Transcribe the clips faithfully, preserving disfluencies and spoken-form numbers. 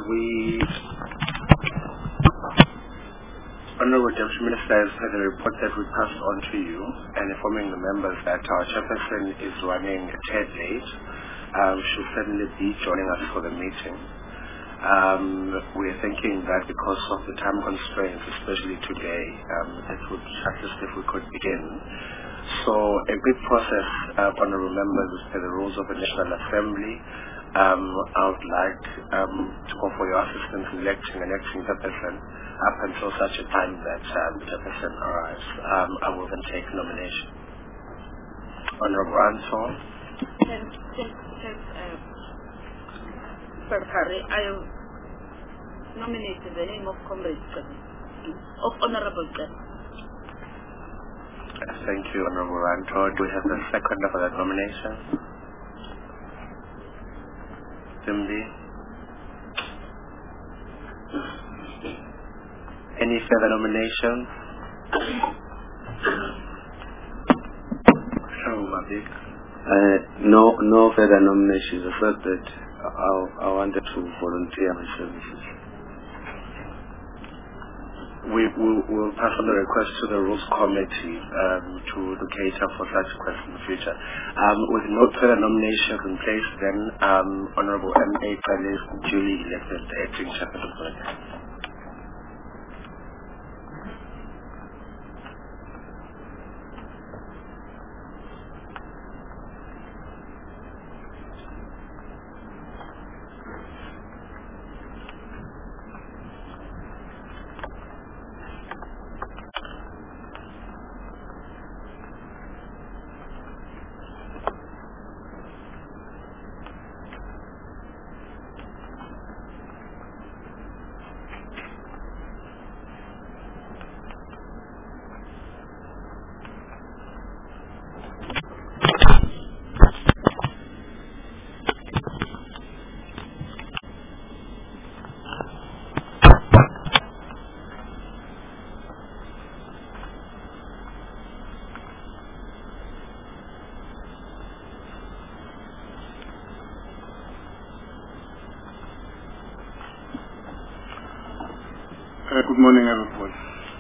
we, Honorable Deputy Minister has had a report that we passed on to you and informing the members that our chairperson is running a tad late. Um, she'll certainly be joining us for the meeting. Um, we're thinking that because of the time constraints, especially today, um, it would assist if we could begin. So a quick process, uh, honorable members, as per the rules of the National Assembly. Um, I would like um, to call for your assistance in electing an acting chairperson up until such a time that um, the chairperson arrives. Um, I will then take nomination. Honorable Anton. Thanks, thanks, thanks, uh, Secretary. I nominated the name of Comrade Gqedu, of Honorable Gqedu. Thank you, Honorable Anton. Do we have a seconder for that nomination? Simbi. Any further nominations? Uh, no, no further nominations. The fact that I, I wanted to volunteer my services. We will we'll pass on the request to the Rules Committee um, to, to cater for such requests in the future. Um, with no further nominations in place, then um, Honorable M A Kale is duly elected the acting chairperson for the council. Uh, good morning, everyone.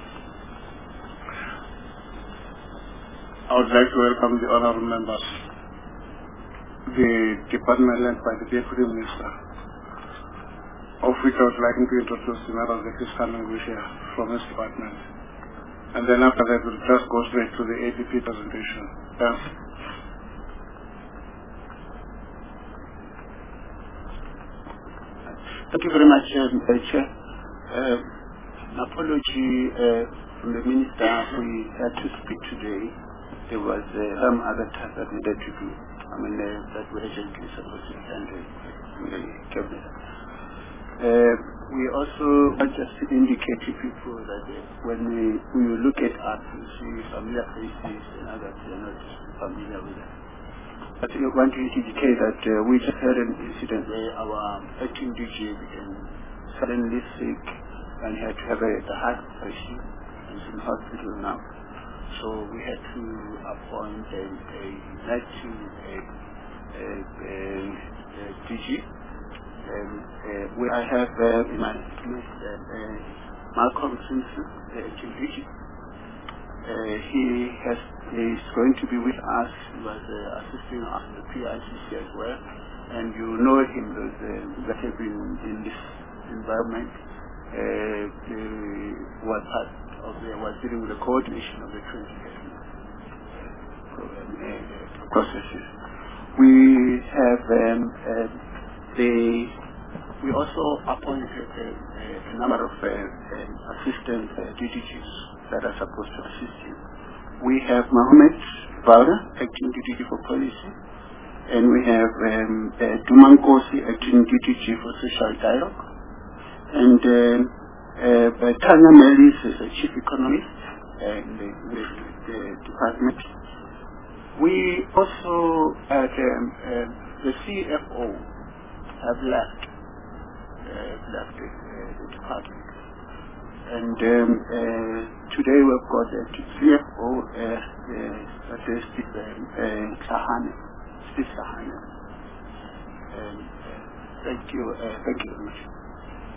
I would like to welcome the honorable members, the department led by the Deputy Minister, of which I would like to introduce the member of the Christian language here from his department. And then after that, we'll just go straight to the A D P presentation. Thanks. Thank you very much, uh, Chair. Uh, An apology uh, from the Minister. We had to speak today. There was uh, some other task that needed to do. I mean, uh, that we urgently supposed to send in the cabinet. Uh, we also want just to indicate to people that uh, when we, we look at us, we see familiar faces and others who are not familiar with us. But we want to indicate that uh, we just had an incident where our acting D G became suddenly sick and he had to have a, a heart operation and is in hospital now. So we had to appoint a, a night to a, a, a, a D G. Um, uh, we I have uh, in my list uh, uh, Malcolm Simpson, the acting D G. Uh, he has is going to be with us. He was uh, assisting us in the P I C C as well, and you know him, those uh, that have been in this environment. Uh, the, was part of the, was dealing with the coordination of the transition program uh, processes. We have um, uh, the we also appointed a, a, a number of uh, um, assistant uh, D D Gs that are supposed to assist you. We have Mohammed Valda, acting D D G for policy, and we have um, uh, Dumankosi, acting D D G for social dialogue. And uh, uh, Tanya Melis is a chief economist in the, the, the department. We also had um, uh, the C F O have left, uh, left the, uh, the department. And um, uh, today we've got the C F O, uh, uh, that is Steve uh, Sahane. Steve Sahane. Um, uh, thank you, uh, thank you very much.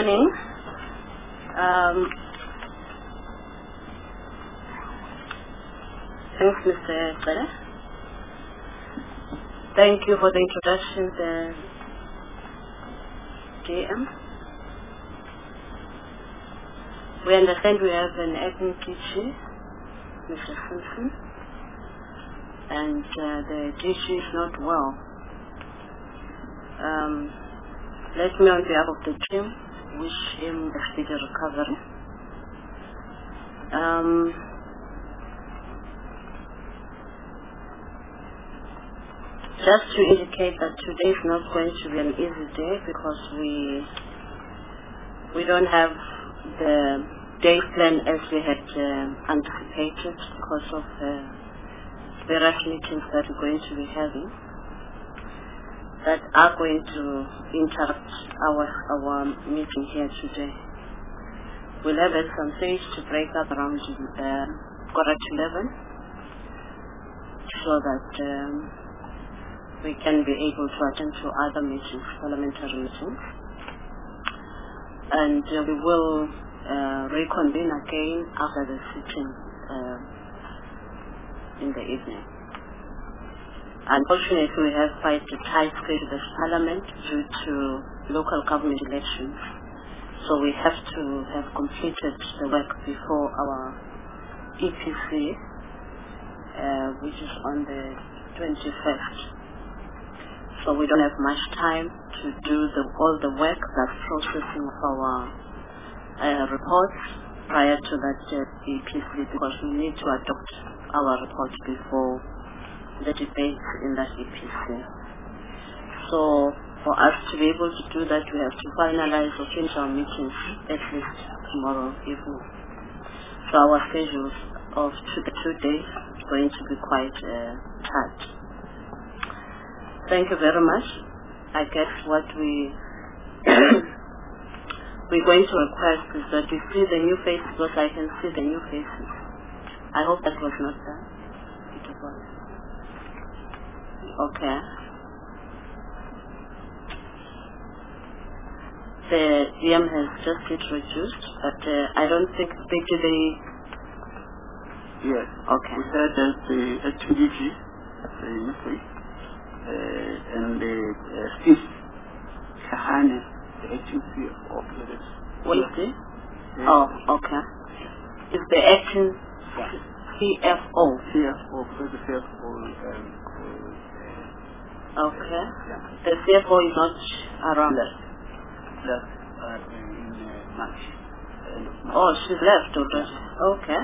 morning. Um, thanks, Mister Bella. Thank you for the introduction, the G M. We understand we have an acting teacher, Mister Simpson, and uh, the G C is not well. Um, let me, on behalf of the team, wish him a speedy recovery. Um, just to indicate that today is not going to be an easy day because we we don't have the day plan as we had uh, anticipated because of the various meetings that we're going to be having that are going to interrupt our our meeting here today. We'll have at some stage to break up around uh, quarter to eleven so that um, we can be able to attend to other meetings, parliamentary meetings. And uh, we will uh, reconvene again after the sitting uh, in the evening. Unfortunately, we have quite a tight schedule as Parliament due to local government elections. So we have to have completed the work before our E P C, uh, which is on the twenty-first. So we don't have much time to do the, all the work, that's processing of our uh, reports prior to that uh, E P C, because we need to adopt our report before the debate in that E P C. So for us to be able to do that, we have to finalize or finish our meetings at least tomorrow evening. So our schedules of two, the two days is going to be quite uh, tight. Thank you very much. I guess what we we're going to request is that we see the new faces, because I can see the new faces. I hope that was not done. It was. Okay. The D M has just introduced, but uh, I don't think did they. Yes. Okay. We had uh, the acting D G, the U K, uh, and the uh, Steve Kahane, the acting C F O of the. What is it? Oh, okay. Is the acting C F O? C F O, because the C F O. Um, Okay. Yeah. The C F O is not around. Left. Left uh, in uh, March. End of March. Oh, she's left already. Yeah. Okay.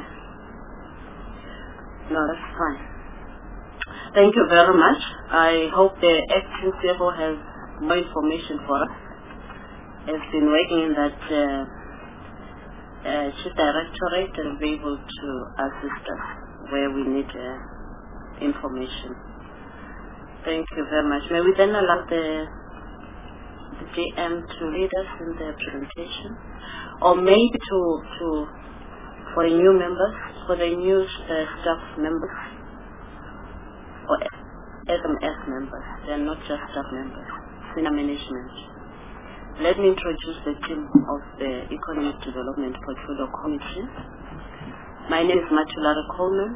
No, that's fine. Thank you very much. I hope the acting C F O has more information for us. Has been working in that uh, uh, chief directorate and will be able to assist us where we need uh, information. Thank you very much. May we then allow the, the G M to lead us in the presentation, or maybe to to for the new members, for the new uh, staff members, or S M S members. They are not just staff members, senior management. Let me introduce the team of the Economic Development Portfolio Committee. My name is Matulari Coleman.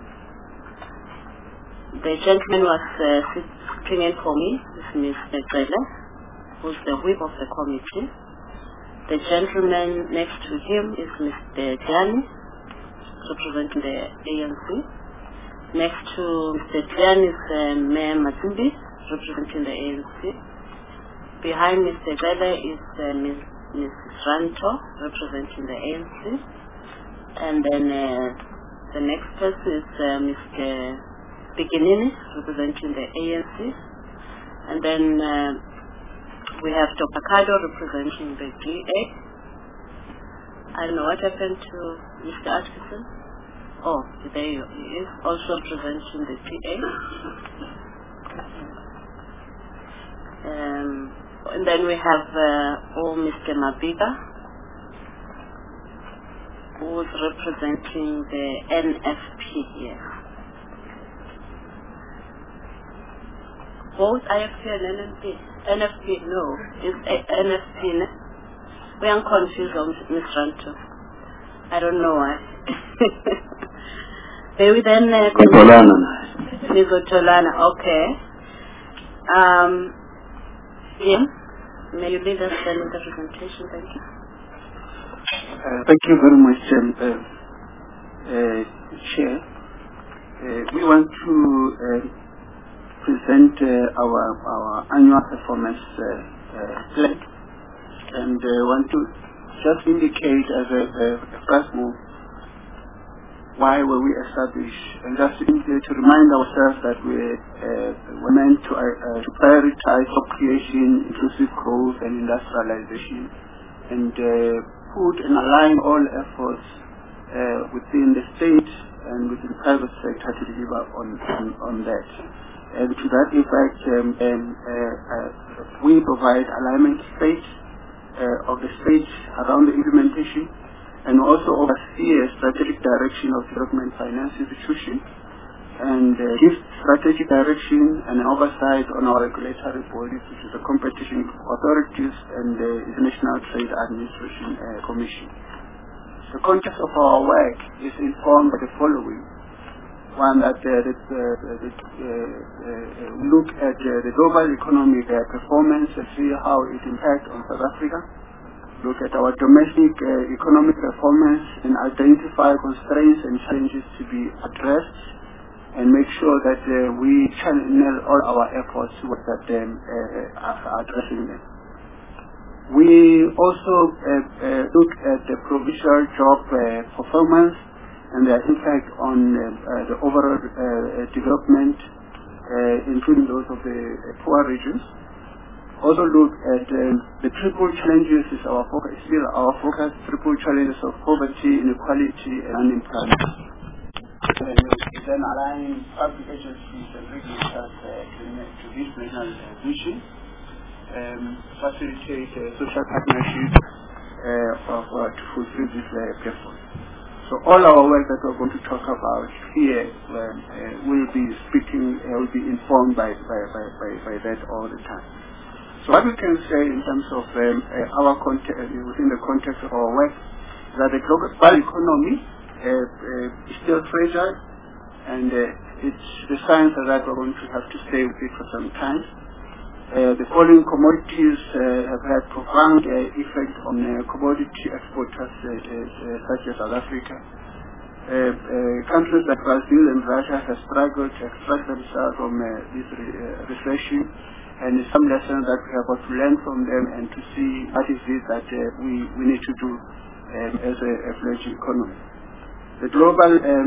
The gentleman was uh, sitting in for me is Mister Grela, who's the whip of the committee. The gentleman next to him is Mister Gianni, representing the A N C. Next to Mister Gianni is uh, Mayor Matimbi, representing the A N C. Behind Mister Grela is uh, Miz Missus Ranto, representing the A N C. And then uh, the next person is uh, Mister Beginini, representing the A N C, and then uh, we have Doctor Kado representing the G A. I don't know what happened to Mister Atkinson. Oh, there he is, also representing the G A. Um, and then we have uh, oh, Mister Mabiga, who is representing the N F P here. Both I F P and N F P. N F P, no. It's N F P, no? We are confused on Miss Ranto. I don't know why. May we then uh, Miz Otolana, okay. Um, Jim, may you lead us then with the presentation, thank you. Uh, thank you very much, um, uh, uh, Chair. Uh, we want to uh, present uh, our our annual performance uh, uh, plan, and uh, want to just indicate as a, a first move why were we established, and just simply to remind ourselves that we uh, were meant to, uh, uh, to prioritize job creation, inclusive growth, and industrialization, and uh, put and align all efforts uh, within the state and within the private sector to deliver on, on, on that. And to that effect, um, um, uh, uh, we provide alignment state uh, of the state around the implementation, and also oversee a strategic direction of development finance institution, and uh, give strategic direction and oversight on our regulatory bodies, which is the competition authorities and the International Trade Administration uh, Commission. The context of our work is informed by the following. One, that uh, that, uh, that, uh, uh, look at uh, the global economic uh, performance and see how it impacts on South Africa. Look at our domestic uh, economic performance and identify constraints and challenges to be addressed, and make sure that uh, we channel all our efforts towards that, um, uh, addressing them. We also uh, uh, look at the provincial job uh, performance and their impact on uh, uh, the overall uh, development, uh, including those of the uh, poor regions. Also look at um, the triple challenges is our focus, still our focus, triple challenges of poverty, inequality, and unemployment. And we then align public agencies and regulators uh, to, to this national uh, vision, um, facilitate uh, social partnership uh, of, uh, to fulfill this uh, purpose. So all our work that we're going to talk about here uh, uh, will be speaking, uh, will be informed by, by, by, by, by that all the time. So what we can say in terms of um, uh, our context, uh, within the context of our work, is that the global economy uh, uh, is still fragile, and uh, it's the signs of that we're going to have to stay with it for some time. Uh, the following commodities uh, have had profound uh, effect on uh, commodity exporters uh, uh, such as South Africa. Uh, uh, countries like Brazil and Russia have struggled to extract themselves from uh, this re uh, recession. And some lessons that we have got to learn from them, and to see what is it that uh, we, we need to do um, as a, a fledgling economy. The global um,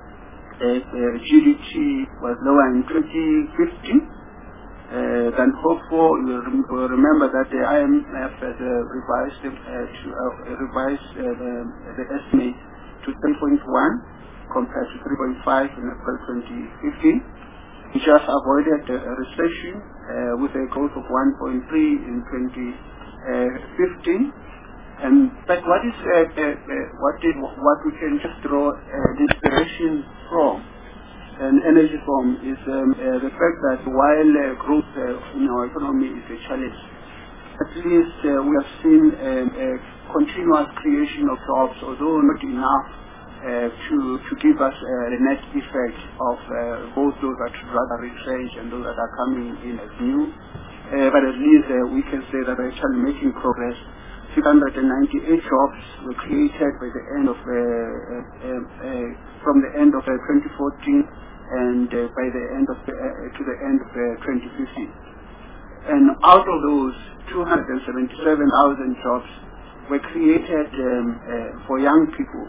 uh, uh, G D P was lower in twenty fifteen uh, than hoped for. You will rem remember that the I M F has uh, revised, uh, to, uh, revised uh, the, the estimate to three point one compared to three point five in April twenty fifteen. We just avoided a recession uh, with a growth of one point three in twenty fifteen. And but what is uh, uh, uh, what did what we can just draw uh, inspiration from and energy from is um, uh, the fact that while uh, growth uh, in our economy is a challenge, at least uh, we have seen um, a continuous creation of jobs, although not enough Uh, to to give us uh, the net effect of uh, both those that rather retrenched and those that are coming in as new. Uh, but at least uh, we can say that we're actually making progress. six hundred ninety-eight jobs were created by the end of uh, uh, uh, from the end of uh, twenty fourteen and uh, by the end of the, uh, to the end of uh, twenty fifteen. And out of those, two hundred seventy-seven thousand jobs were created um, uh, for young people.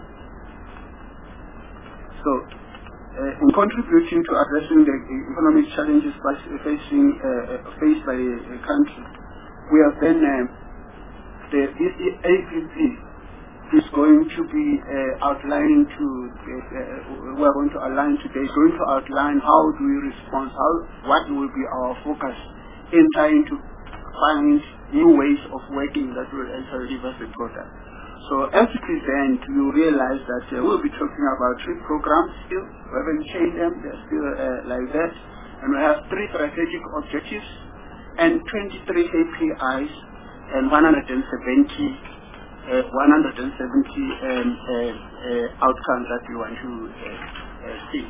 So, uh, in contributing to addressing the economic challenges facing, uh, faced by the country, we have then, uh, the A P P is going to be uh, outlining to, uh, uh, we are going to align today, is going to outline how do we respond, how, what will be our focus in trying to find new ways of working that will actually give us the product. So as we present, you realize that uh, we'll be talking about three programs still. We haven't changed them, they're still uh, like that. And we have three strategic objectives and twenty-three K P Is and one hundred seventy uh, one hundred seventy um, uh, uh, outcomes that we want to uh, uh, see.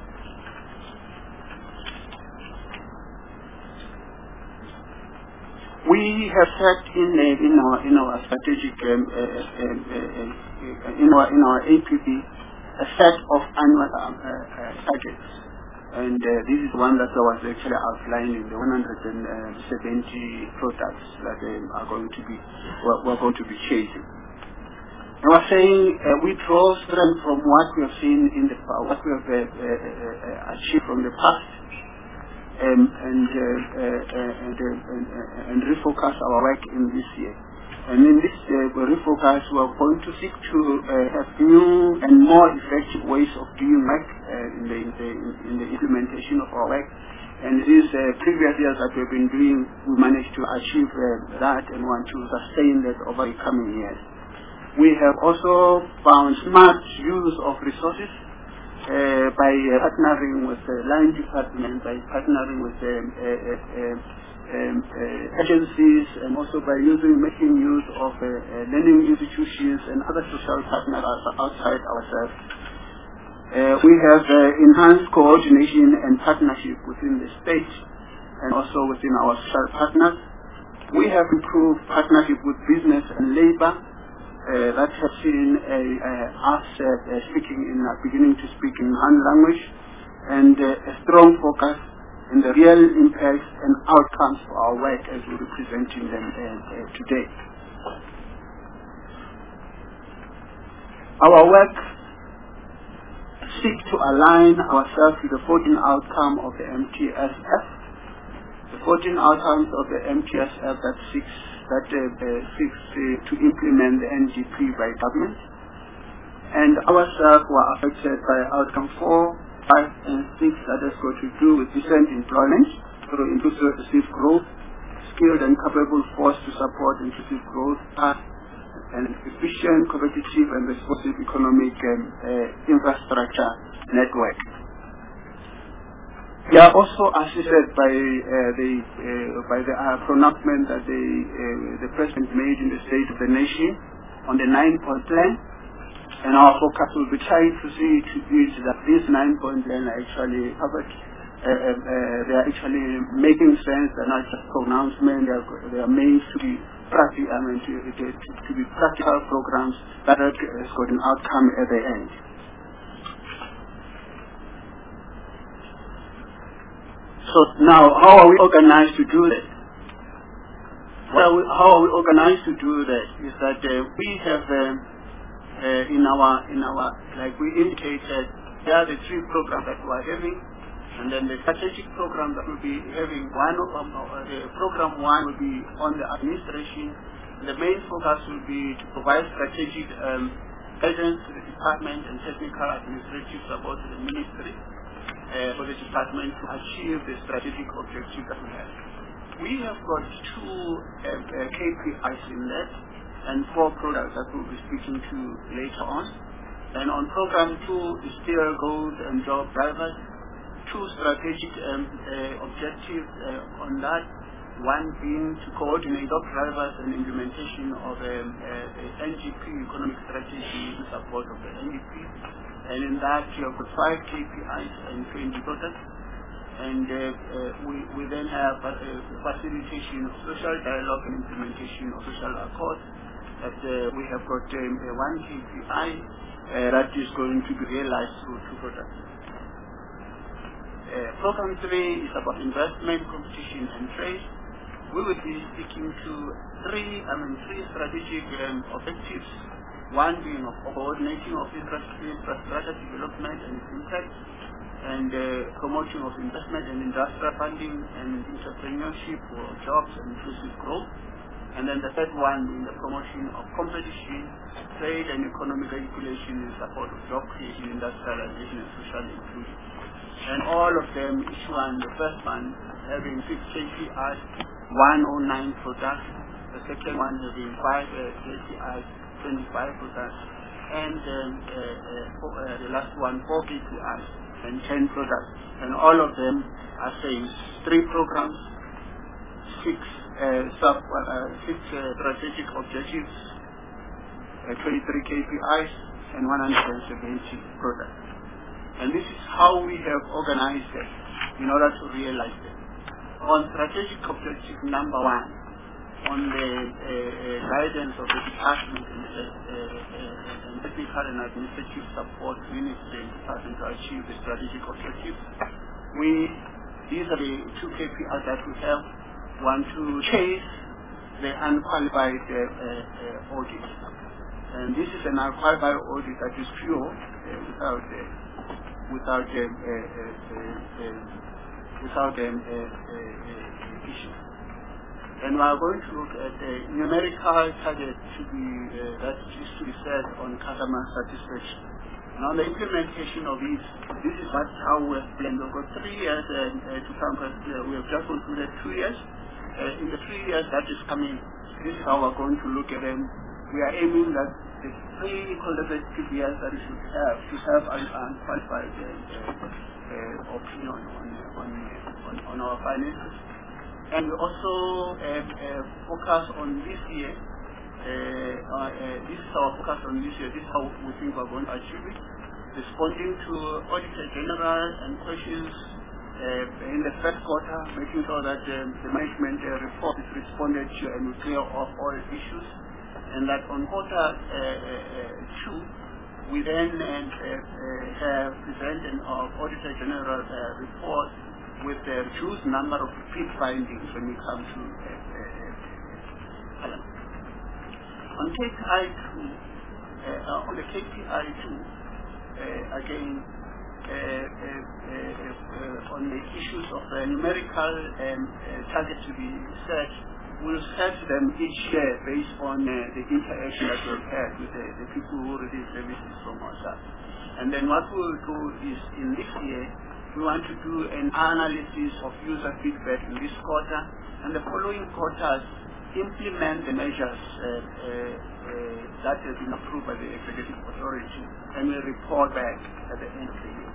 We have set in uh, in our in our strategic um, uh, uh, uh, uh, in our in our A P P a set of annual um, uh, uh, targets, and uh, this is one that I was actually outlining, the one hundred seventy products that um, are going to be we're, we're going to be chasing. I was saying uh, we draw strength from what we have seen in the what we have uh, uh, uh, achieved from the past. Um, and, uh, uh, uh, and, uh, and, uh, and refocus our work in this year. And in this uh, refocus, we are going to seek to uh, have new and more effective ways of doing work uh, in, the, in, the, in the implementation of our work. And these uh, previous years that we've been doing, we managed to achieve uh, that and want to sustain that over the coming years. We have also found smart use of resources Uh, by uh, partnering with the line department, by partnering with um, uh, uh, um, uh, agencies, and also by using, making use of uh, uh, learning institutions and other social partners outside ourselves. Uh, we have uh, enhanced coordination and partnership within the state and also within our social partners. We have improved partnership with business and labor. Uh, that has seen uh, uh, us uh, uh, speaking in, uh, beginning to speak in hand language, and uh, a strong focus in the real impacts and outcomes for our work as we're representing them uh, uh, today. Our work seeks to align ourselves with the fourteen outcomes of the M T S F. The fourteen outcomes of the M T S F that seeks that uh, uh, seeks uh, to implement the N D P by government. And ourselves were affected by outcome four, five, and six that has got to do with decent employment through inclusive growth, skilled and capable force to support inclusive growth, path, and efficient, competitive, and responsive economic um, uh, infrastructure network. We are also assisted by uh, the uh, by the uh, pronouncement that the uh, the President made in the State of the Nation on the nine-point plan, and our focus will be trying to see to it that these nine-point plan are actually covered. Uh, uh, uh, they are actually making sense. They're not just pronouncement. They are they are meant to be practical. I mean, to, to, to be practical programs that has got an outcome at the end. So now, how are we organized to do that? Well, we, how are we organized to do that? Is that uh, we have um, uh, in our in our like we indicated, there are the three programs that we are having, and then the strategic program that will be having one of um, uh, the program one will be on the administration. The main focus will be to provide strategic um, guidance to the department and technical administrative support to the ministry. Uh, for the department to achieve the strategic objective that we have. We have got two uh, uh, K P Is in that and four products that we'll be speaking to later on. And on program two is still goals and job drivers, two strategic um, uh, objectives uh, on that, one being to coordinate job drivers and implementation of um, uh, the N G P economic strategy in support of the N D P. And in that, you have got five K P Is and twenty products. And uh, uh, we, we then have uh, facilitation of social dialogue and implementation of social accords. That uh, we have got um, uh, one K P I uh, that is going to be realized through two products. Uh, program three is about investment, competition, and trade. We will be speaking to three, I mean, three strategic um, objectives. One being of coordinating of infrastructure development and its impact, and uh, promotion of investment and industrial funding and entrepreneurship for jobs and inclusive growth. And then the third one being the promotion of competition, trade and economic regulation in support of job creation, industrialization and social inclusion. And all of them, each one, the first one having six K P Is, one oh nine products, the second one having five uh, K P Is, twenty-five products, and um, uh, uh, for, uh, the last one, four K P Is and ten products. And all of them are saying three programs, six uh, sub, uh, six uh, strategic objectives, uh, twenty-three K P Is and one hundred seventy products. And this is how we have organized it in order to realize it. On strategic objective number one, on the uh, uh, guidance of the Department and the uh, uh, technical and administrative support Ministry and Department to achieve the strategic objectives, we, these are the two K P Is that we have. One, to chase the unqualified uh, uh, audit. And this is an unqualified audit that is pure, uh, without uh, without um, uh, uh, uh, uh, without um, uh, uh, uh, issue. And we are going to look at the numerical target to be uh, that is to be set on customer satisfaction. Now the implementation of this, this is what how we have planned. We've got three years uh, uh, to come. Uh, we have just concluded two years. Uh, in the three years that is coming, this is how we're going to look at them. We are aiming that the three qualified K P Is that we should have to have an unqualified uh, uh, opinion on, on, on, on our finances. And we also uh, uh, focus on this year. Uh, uh, uh, this is our focus on this year. This is how we think we're going to achieve it. Responding to Auditor General and questions uh, in the first quarter, making sure that um, the management uh, report is responded to and we clear off all issues. And that on quarter uh, uh, two, we then uh, uh, have presented our Auditor General uh, report with the reduced number of repeat findings when we come to uh, uh, Parliament. On K P I two, uh, on the K P I two, uh, again, uh, uh, uh, uh, on the issues of uh, numerical um, uh, target to be set, we'll set them each year based on uh, the interaction that we've had with the, the people who receive services from us. And then what we'll do is in this year, we want to do an analysis of user feedback in this quarter, and the following quarters implement the measures uh, uh, uh, that have been approved by the executive authority, and we report back at the end of the year.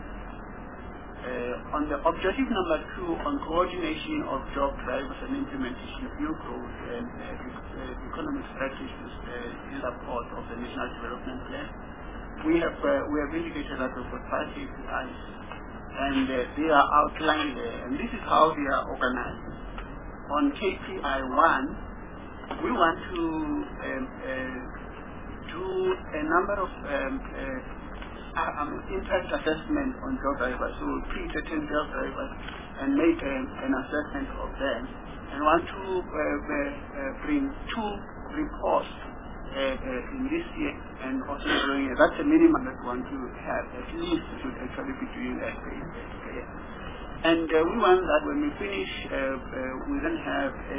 Uh, on the objective number two, on coordination of job drivers and implementation of new growth and uh, uh, economic strategies uh, in support of the National Development Plan, we have uh, we have indicated that we've got five K P Is, and uh, they are outlined there, and this is how they are organized. On K P I one, we want to um, uh, do a number of um, uh, um, impact assessment on job drivers. So we'll treat certain job drivers and make um, an assessment of them, and want to uh, uh, uh, bring two reports uh, uh, in this year and also during year. That's the minimum that we want to have. At least it should actually be doing that per year. And uh, we want that when we finish, uh, uh, we then have a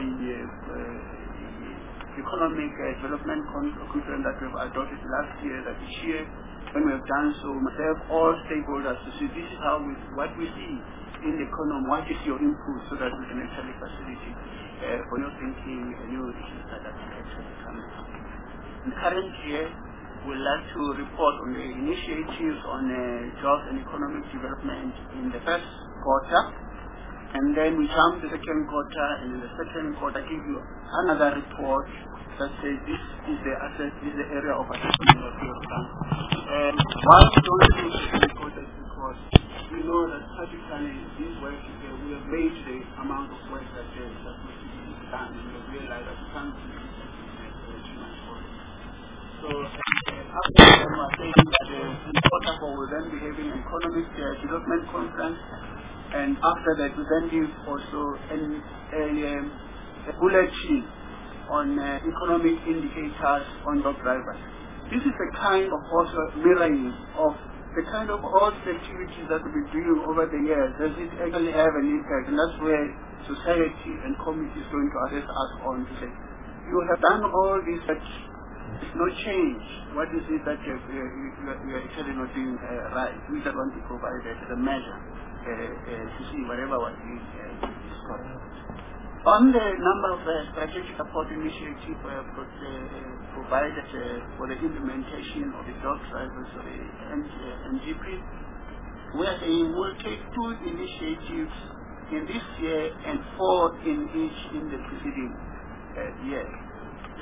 uh, economic uh, development conference that we've adopted last year, that this year, when we have done so, we must have all stakeholders to see this is how we, what we see in the economy, what is your input, so that we can actually facilitate uh, for your thinking and your issues that are actually coming up. In the current year, we'd like to report on the initiatives on uh, jobs and economic development in the first quarter, and then we come to the second quarter, and in the second quarter give you another report that says this is the asset, this is the area of assessment that we have done. And why we don't do the second quarter is because we know that practically this work uh, we have made the amount of work that uh, that was to be done, and we have realized that we can't do this uh, too much work. So uh, after that, we are saying that uh, in quarter four we'll then be having an economic uh, development conference. And after that, we then give also an, a, a bulletin on uh, economic indicators on job drivers. This is the kind of also mirroring of the kind of all the activities that we've been doing over the years. Does it actually have an impact? And that's where society and community is going to assess us on to say, you have done all this, but there's no change. What is it that you're, you're, you're actually not doing uh, right? We just want to provide it as a measure. Uh, uh, to see whatever was being uh, discussed. On the number of uh, strategic support initiatives uh, uh, provided uh, for the implementation of the job drivers of the N G P, we are saying we'll take two initiatives in this year and four in each in the preceding uh, year.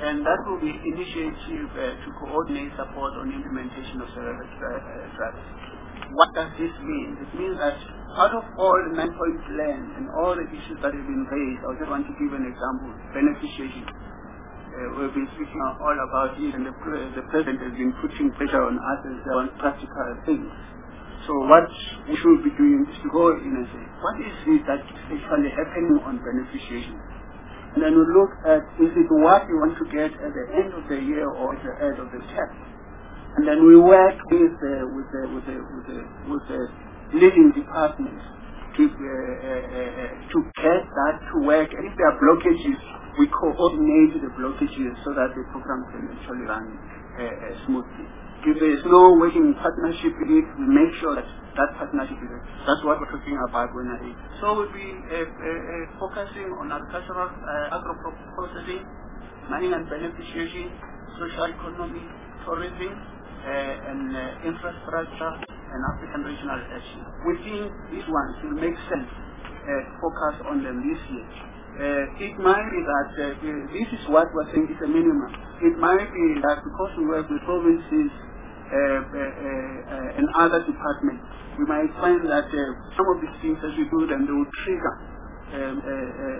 and that will be initiative uh, to coordinate support on implementation of service strategy. What does this mean? It means that out of all the nine-point plan and all the issues that have been raised, I just want to give an example, beneficiation. Uh, we've been speaking all about it, and the, the President has been putting pressure on us on practical things. So what we should be doing is to go in and say, what is it that is actually happening on beneficiation? And then we look at, is it what we want to get at the end of the year or at the end of the term? And then we work with the, with the, with the, with the, with the leading departments to, uh, uh, uh, to get that to work. And if there are blockages, we coordinate the blockages so that the program can actually run uh, uh, smoothly. If there is no working partnership with it, we make sure that that partnership is there. That's what we're talking about when I say. So we'll be uh, uh, uh, focusing on agricultural, uh, agro-processing, mining and beneficiation, social economy, tourism, uh, and uh, infrastructure, and African regional action. We think these ones will make sense uh, to focus on them this year. Uh, it might be that uh, this is what we're saying is a minimum. It might be that because we work with provinces uh, uh, uh, and other departments, we might find that uh, some of these things as we do them, they will trigger um, uh, uh,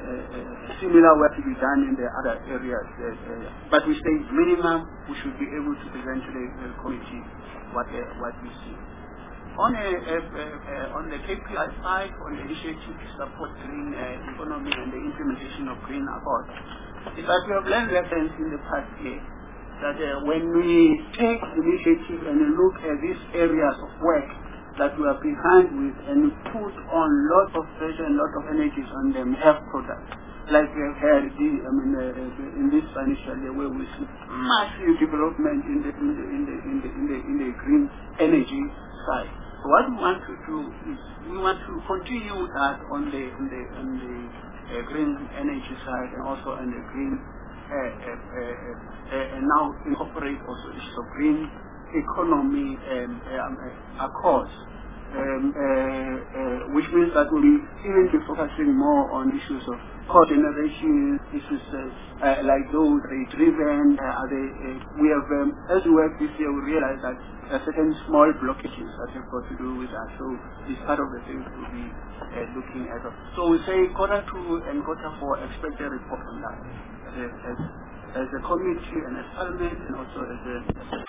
uh, similar work to be done in the other areas. Uh, uh, but we say minimum, we should be able to present to the uh, committee what, uh, what we see. On, a, a, a, a, on the K P I side, on the initiative to support green uh, economy and the implementation of green accord, is that we have learned lessons in the past year that uh, when we take initiative and look at these areas of work that we are behind with and put on lots of pressure and lot of energies on them, have products. Like we have had the, I mean, uh, in this financial year where we see massive development in the in the in the in the in the, in the green energy side. So what we want to do is we want to continue that on the on the on the uh, green energy side and also on the green uh, uh, uh, uh, and now incorporate also issues of green economy um, um, uh, accords. Um, uh, uh, which means that we'll be even be focusing more on issues of cogeneration, issues uh, uh, like those are they driven, uh, are they, uh, we have, um, as we work this year, we realize that there are certain small blockages that have got to do with that, so it's part of the things we'll be uh, looking at. So we say quarter two and quarter four, expect a report on that as a, as, as a committee and as parliament and also as a,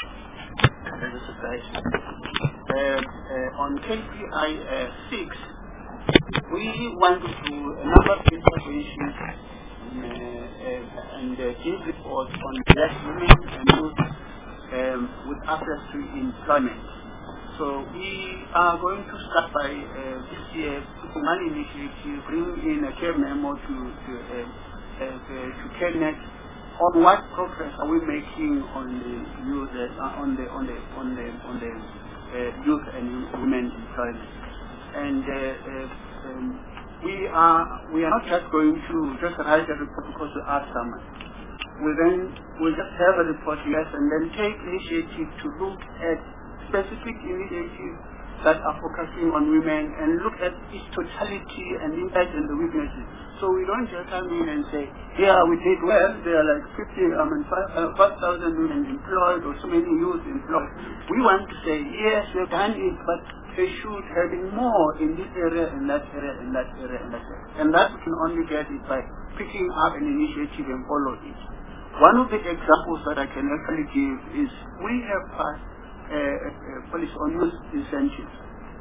as a society. Uh, uh, on K P I uh, six, we want to do a number of interventions uh, uh, and uh, give reports on black women and youth um, with access to employment. So we are going to start by uh, this year putting one initiative, bring in a care memo to to, uh, uh, to CareNet on what progress are we making on the youth uh, on the on the on the on the Uh, youth and women employment, and uh, uh, um, we are we are not just going to just write a report because we ask someone. We then will just have a report, yes, and then take initiative to look at specific initiatives that are focusing on women and look at its totality and impact and the weaknesses. So we don't just come in and say, yeah, we did well, there are like fifty, I mean, five thousand women employed or so many youth employed. We want to say, yes, we've done it, but they should have been more in this area, in that area, in that area, in that area. And that we can only get it by picking up an initiative and follow it. One of the examples that I can actually give is we have passed Uh, uh, police on youth incentives.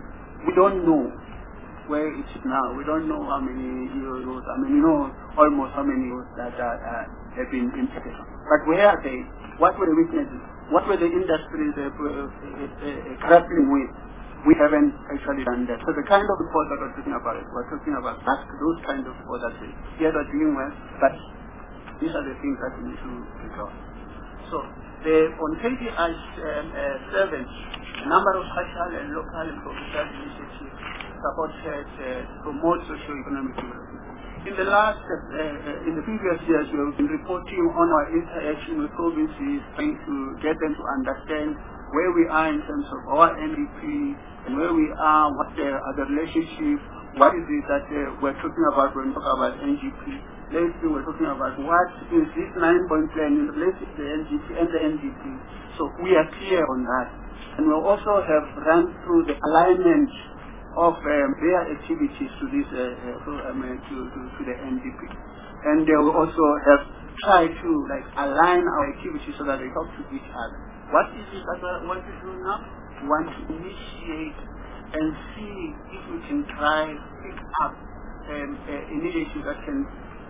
We don't know where it is now. We don't know how many youth, I mean, you know almost how many youth that are, uh, have been impacted. But where are they? What were the weaknesses? What were the industries uh, uh, uh, uh, grappling with? We haven't actually done that. So the kind of report that we're talking about, we're talking about that, those kind of reports that say, yes, we're doing well, but these are the things that we need to resolve. So, The, on K P I um, uh, seven, a number of social and local and provincial initiatives supported uh, to promote socio-economic development. In the last, uh, uh, in the previous years, we have been reporting on our interaction with provinces, trying to get them to understand where we are in terms of our N D P and where we are, what the other relationship, what is it that uh, we're talking about when we talk about N G P. lately we're talking about what is this nine-point plan in relation to the N D P and the N D P. So we are clear on that. And we also have run through the alignment of um, their activities to this, uh, uh, to, um, to, to, to the N D P. And uh, we also have tried to like align our activities so that they talk to each other. What is it that we want to do now? We want to initiate and see if we can try pick up um, uh, initiatives that can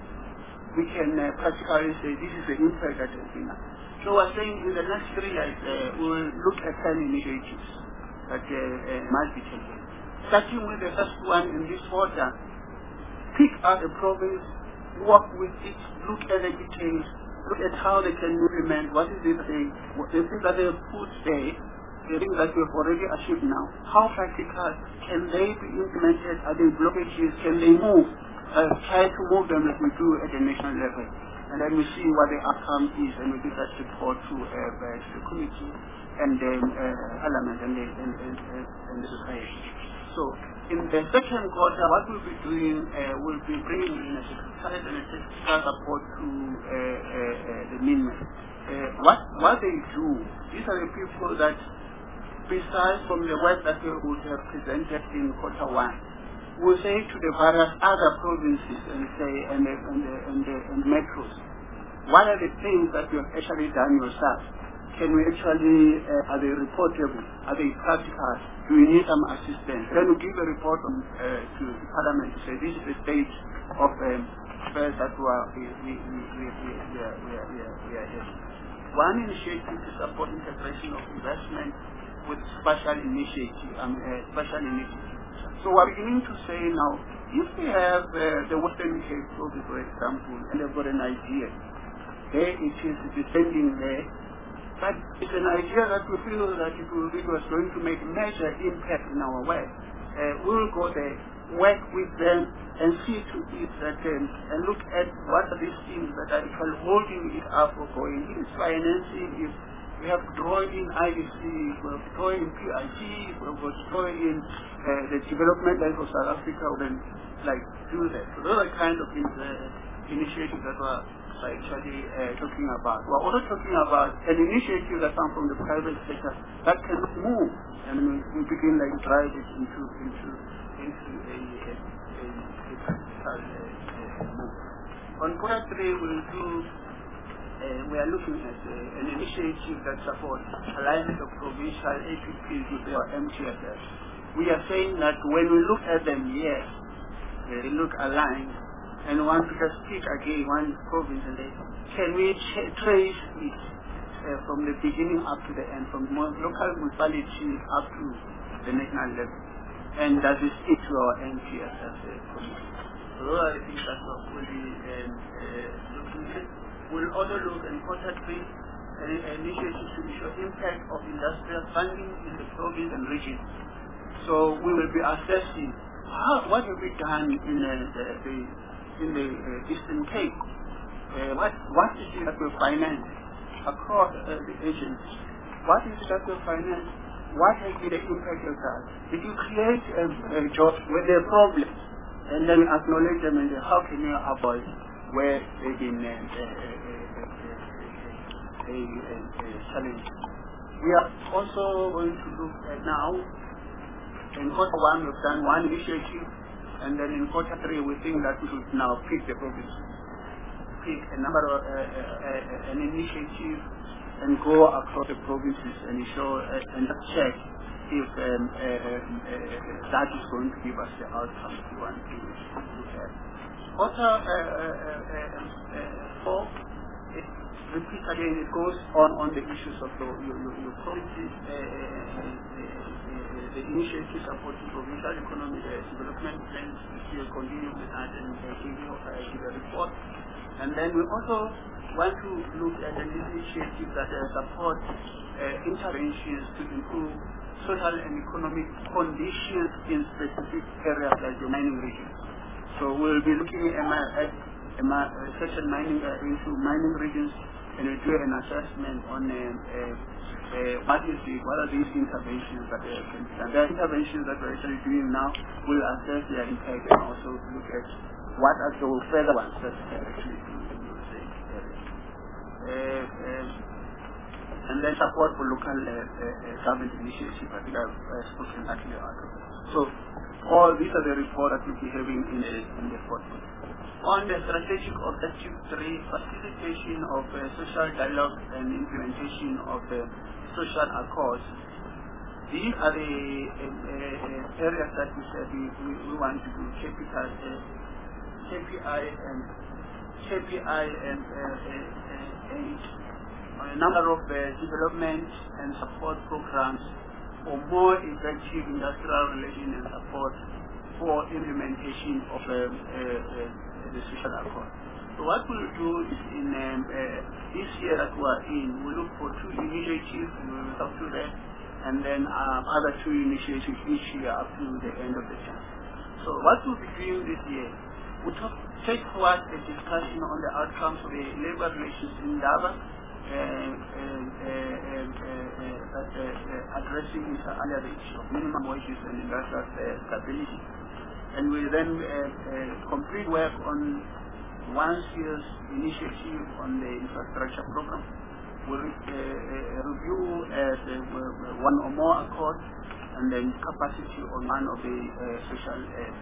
we can uh, practically say this is the impact that has been. So we're saying in the next three years uh, we'll look at ten initiatives that uh, uh, must be taken. Starting with the first one in this order, pick out a province, work with it, look at the details, look at how they can implement, what is it they, the things that they have put there, the things that we have already achieved now. How practical can they be implemented? Are they blockages? Can they move? Uh, try to move them like we do at the national level. And then we see what the outcome is, and we give that report to, uh, to the committee and the um, uh, parliament and the, and, and, and the society. So in the second quarter, what we'll be doing, uh, we'll be bringing in a secretariat and a technical support to uh, uh, uh, the Minmen. Uh, what, what they do, these are the people that, besides from the work that we would have presented in quarter one, we'll say to the various other provinces and say, and the, and the, and the, and metros, what are the things that you have actually done yourself? Can we actually, uh, are they reportable? Are they practical? Do we need some assistance? Then we give a report on, uh, to the parliament to say this is the stage of um, affairs that we are, we, we, we, we, we, we are, we are, we are, we are here. One initiative to support integration of investment with special initiative, um, uh, special initiative. So we're beginning to say now, if we have uh, the Western Cape province, for example, and they've got an idea, there it is descending there, but it's an idea that we feel that it will, it was going to make major impact in our work. Uh, we will go there, work with them, and see to it that, um, and look at what are these things that are actually holding it up or going. It is financing, if we have to draw in I D C, we have to draw in P I T, we have to draw in uh, the development life of South Africa, then like do that. So those are kind of in, uh, initiatives that were actually uh, talking about. We're also talking about an initiative that comes from the private sector that can move, and we, we begin like drive it into into into a, a, a, a practical uh, uh, move. On quarter three, we'll do. Uh, we are looking at uh, an initiative that supports alignment of provincial A P Ps with their M T S S. We are saying that when we look at them, yes, they look aligned, and we want to just pick again one province and they, can we trace it uh, from the beginning up to the end, from local municipality up to the national level, and does it stick to our M T S S uh, committee? So those are the things that we're fully um, uh, looking at. We'll also look in quarter three at initiatives to ensure impact of industrial funding in the province and region. So we will be assessing how, what have we done in uh, the, the in the uh, Eastern Cape. Uh, what what is it that we finance across uh, the agencies? What is it that we finance? What has been the impact of that? Did you create a, a job with a problem, and then acknowledge them and say, how can you avoid where they've been uh, uh, a, a, a challenge? We are also going to look at now. In quarter one, we've done one initiative, and then in quarter three, we think that we should now pick the province, pick a number of uh, uh, uh, an initiative, and go across the provinces and show uh, and check if um, uh, uh, uh, that is going to give us the outcome we want to look at. Quarter uh, uh, uh, uh, four, it repeats again. It goes on on the issues of your your, your, your provinces. Uh, uh, The initiatives supporting provincial economic uh, development plans, which will continue with that and uh, give you uh, give a report. And then we also want to look at an initiative that uh, support uh, interventions to improve social and economic conditions in specific areas like the mining region. So we'll be looking at, at, at, at certain mining uh, into mining regions, and we'll do an assessment on uh, uh, Uh, what is the, what are these interventions that they can be done? There are interventions that we're actually doing now. We'll assess their impact and also look at what are the further ones that are actually in those areas. Uh, uh, and then support for local uh, uh, government initiative. I think I've uh, spoken actually about it. So all these are the reports that we'll be having in the, in the fortnight. On the strategic objective three, facilitation of uh, social dialogue and implementation of the social accords. These are the uh, uh, areas that we said we, we, we want to do K P I, uh, K P I and K P I and uh, uh, uh, a number of uh, development and support programs for more effective industrial relation and support for implementation of uh, uh, uh, the social accord. So what we'll do is in um, uh, this year that we are in, we look for two initiatives and we will talk to them, and then um, other two initiatives each year up to the end of the term. So what we'll be doing this year, we talk, take forward a discussion on the outcomes of the labor relations in Daba, uh, uh, uh, uh, uh, uh, uh, addressing it under the issue of minimum wages and industrial uh, stability. And we then uh, uh, complete work on one year's initiative on the infrastructure program. We'll uh, uh, review uh, the, uh, one or more accords and then capacity on one of the uh, social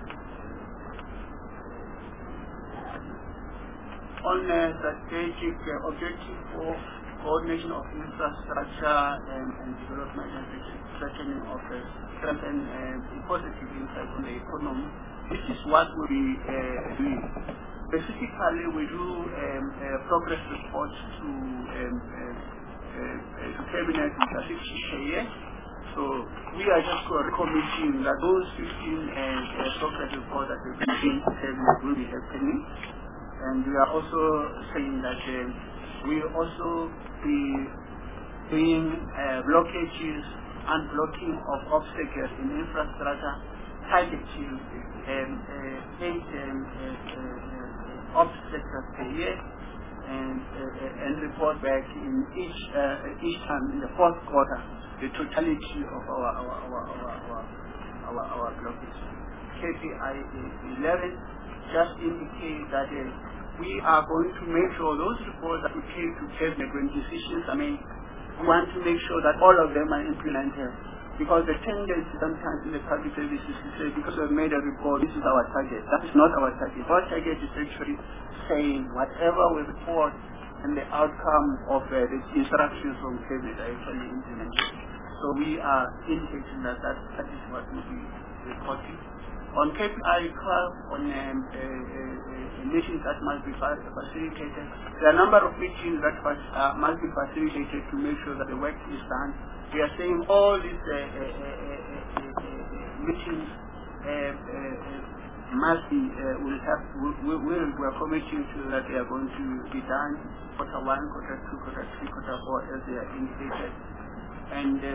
uh, on uh, strategic uh, objective for coordination of infrastructure and, and development and strengthening of the strengthen uh, positive impact on the economy. This is what we uh, do. Specifically, we do um, uh, progress reports to um, uh, uh, to cabinet in a year. So we are just committing that those fifteen uh, uh, progress reports that we bring to cabinet will be happening. And we are also saying that uh, we will also be doing uh, blockages and blocking of obstacles in infrastructure, targeting um, uh, eight um, uh, uh, obstacles per year, and uh, and report back in each uh, each time in the fourth quarter the totality of our our our our our, our, our blockage. K P I eleven just indicates that uh, we are going to make sure those reports that we take to cabinet when decisions are made, we want to make sure that all of them are implemented. Because the tendency sometimes in the public services is to say, because we've made a report, this is our target. That is not our target. Our target is actually saying whatever we report and the outcome of uh, the instructions from cabinet are actually implemented. So we are indicating that that, that is what we'll be reporting. On K P I twelve, on um, uh, uh, meetings that must be facilitated, there are a number of meetings that uh, must be facilitated to make sure that the work is done. We are saying all these uh, uh, uh, uh, uh, meetings uh, uh, must be, uh, will have, we, we, we are committing to that they are going to be done quarter one, quarter two, quarter three, quarter four, as they are indicated. And uh,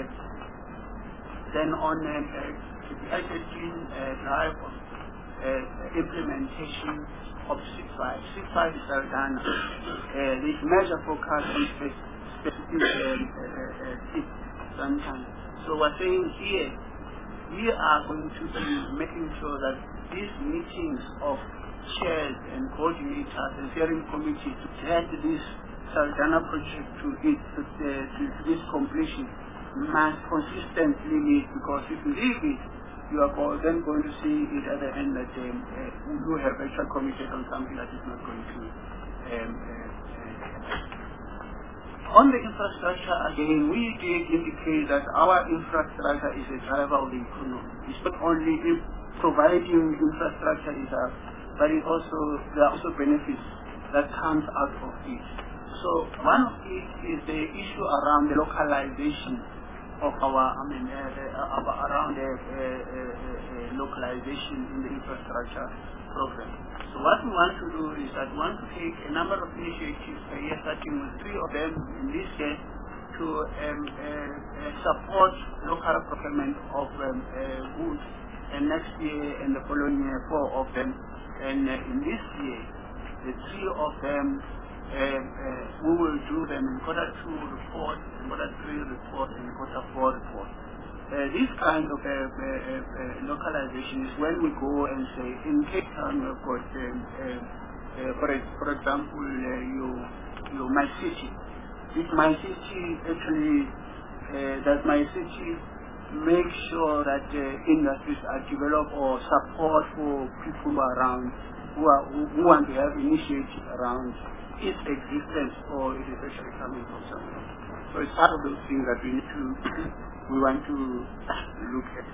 then on uh, uh, the thirteen uh, drive of uh, implementation of six five. six five is done. Uh, this major focus on specific uh, uh, sometimes. So we're saying here, we are going to be making sure that these meetings of chairs and coordinators and steering committees to get this Saldanha project to it to, uh, to this completion must consistently meet, because if you leave it, you are then going to see it at the end that um, uh, you have actually committed on something that is not going to. Um, uh, uh, on the infrastructure, again, we did indicate that our infrastructure is a driver of the economy. It's not only if providing infrastructure is a, but it also there are also benefits that comes out of it. So one of it is the issue around the localization of our, I mean, uh, uh, uh, around the uh, uh, uh, localization in the infrastructure program. So what we want to do is that we want to take a number of initiatives per year, starting with three of them in this case, to um, uh, uh, support local procurement of um, uh, goods, and next year and the following year four of them, and uh, in this year the three of them uh, uh, we will do them in quarter two report, in quarter three report, and quarter four report. Uh, this kind of uh, uh, uh, localization is when we go and say, in Cape Town, we've got, um, uh, uh, for, for example, uh, your, your My City. This My City actually, uh, that My City make sure that uh, industries are developed or support for people who are around, who, are, who, who want to have initiative around its existence or it is actually coming from somewhere. So it's part of those things that we need to, we want to look at.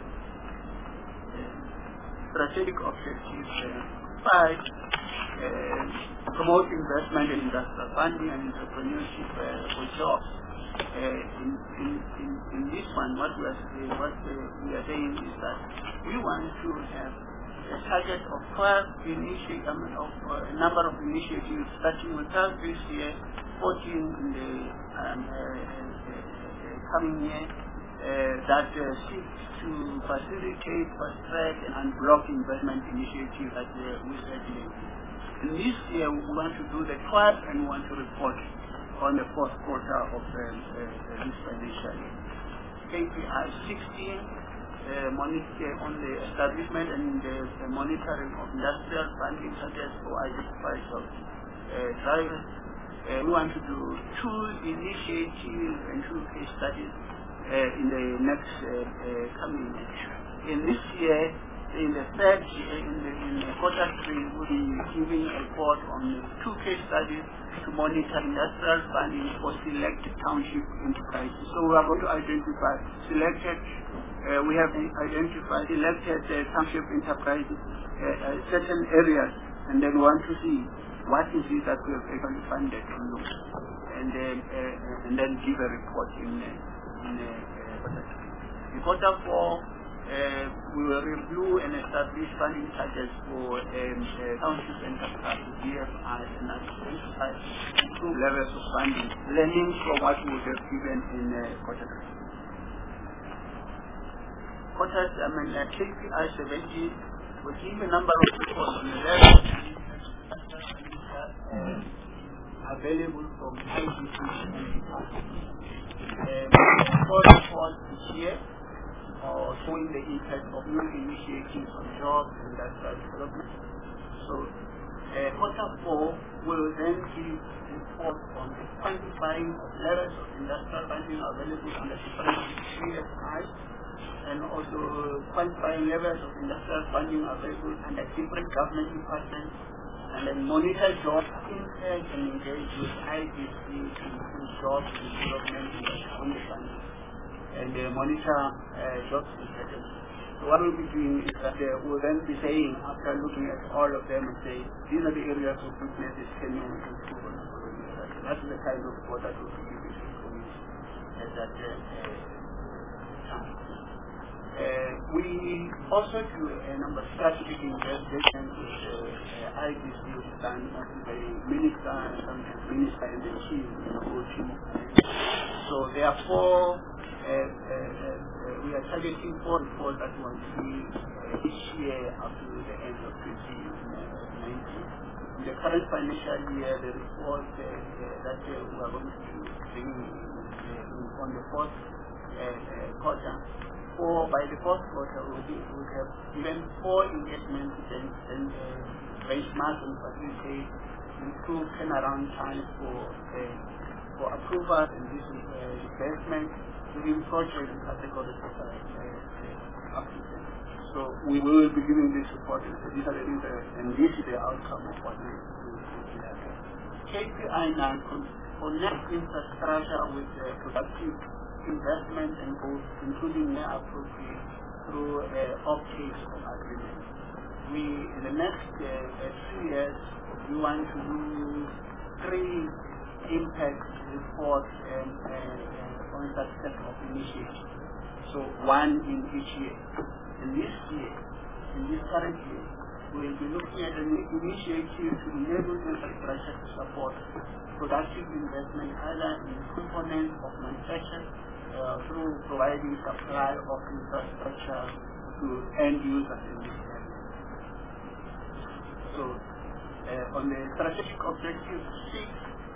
Uh, strategic objectives, uh, five, uh, promote investment in industrial funding and entrepreneurship uh, for jobs. Uh, in, in, in, in this one, what we are saying, what uh, we are saying is that we want to have a target of twelve initiatives, I mean, of uh, a number of initiatives starting with twelve this year, fourteen in the um, uh, uh, coming year, uh, that uh, seeks to facilitate, fast track, and unblock investment initiatives that uh, we said in. In this year, we want to do the twelve and we want to report on the fourth quarter of uh, uh, this financial year. K P I sixteen, uh, monitor on the establishment and the, the monitoring of industrial funding targets for identified of uh, drivers. Uh, we want to do two initiatives and two case studies uh, in the next uh, uh, coming year. In this year, in the third year, in the, in the quarter three, we'll be giving a report on two case studies to monitor industrial funding for selected township enterprises. So we are going to identify selected, uh, we have identified selected uh, township enterprises, uh, uh, certain areas, and then we want to see what is it that we have actually funded on those, and then uh, and then give a report in uh, in uh, quarter three. In quarter four, uh, we will review and establish funding targets for um, uh, township enterprises, D F I, and identify improve levels of funding, learning from what we have given in uh, quarter three. Quarter, I mean, uh, K P I seventy will give a number of reports on the level Uh, available from I D C and four reports each year uh, showing the impact of new initiatives on jobs and industrial development. So uh, quarter four will then give reports on the quantifying of levels of industrial funding available under different D F I and also quantifying levels of industrial funding available under different government departments, and then monitor job intake and engage with I D C to improve job development on the funding, and uh, monitor uh, job intake. So what we'll be doing is that uh, we'll then be saying, after looking at all of them, and say, these are the areas of weaknesses can you improve on the following areas. That's the kind of what that will be giving to community at that uh, time. Uh, we also do a number of strategic investigations with uh, I D C done by the minister and sometimes minister and the chief in the whole team. So therefore, uh, uh, uh, we are targeting four reports that we want to see uh, each year up to the end of twenty nineteen. In the current financial year, the report uh, uh, that uh, we are going to bring uh, on the fourth uh, uh, quarter. Or by the fourth quarter, we will have even four engagements and, and uh, benchmarks and facilitate improve turnaround time for uh, for approval and this uh, investment within projects and categories of uh, uh, applicants. So we will be giving this report, and these are the things, uh, and this is the outcome of what we do. K P I nine connect infrastructure with uh, productive investment and both, including the appropriate through uh, optics of agreement. We, in the next uh, uh, two years, we want to do three impact reports and, uh, uh, on that set of initiatives. So one in each year. In this year, in this current year, we will be looking at an initiative to enable infrastructure to support productive investment either in components of manufacture uh, through providing supply of infrastructure to end users in this area. So uh, on the strategic objective six,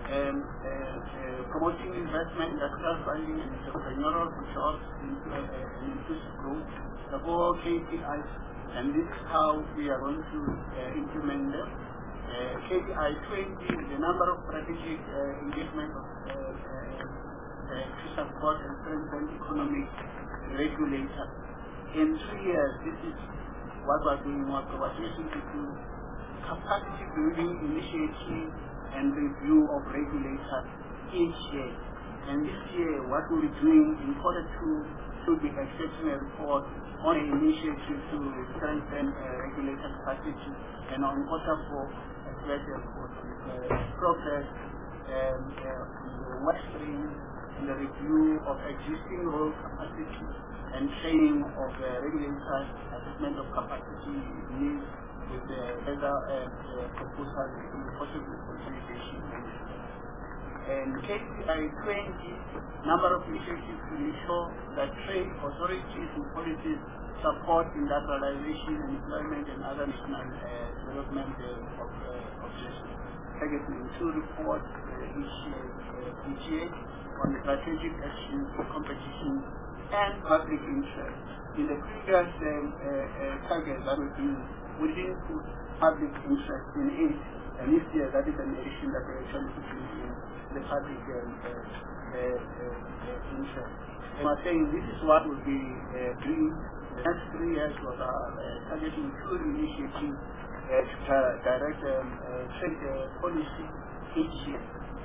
um, uh, uh, promoting investment, industrial funding, and entrepreneurial jobs into uh, an inclusive growth, the four K P Is, and this is how we are going to uh, implement them. Uh, K P I twenty is the number of strategic uh, engagement of, uh, uh, uh, to support and strengthen economic regulators. In three years, this is what we're doing, what we're trying to do. Capacity building initiative and review of regulators each year. And this year, what we'll be doing in quarter two should be accepting a report on an initiative to strengthen uh, regulator capacity, and on quarter four, a report on uh, progress um, uh, the work stream and the review of existing role capacity and training of uh, regulators, assessment of capacity needs, with the other uh, uh, proposal in possible consolidation. And K P I twenty, number of initiatives to ensure that trade authorities and policies support industrialization and employment and other national uh, development uh, of, uh, objectives. Targeting two reports uh, each, uh, each year on strategic actions, competition, and public interest. In the previous um, uh, uh, target that we do, we didn't put public interest in it, and this year that is an addition that we actually put in the public um, uh, uh, uh, interest. And we're saying this is what we'll be uh, doing the next three years. We are uh, targeting two initiatives uh, to uh, direct um, uh, trade uh, policy each year.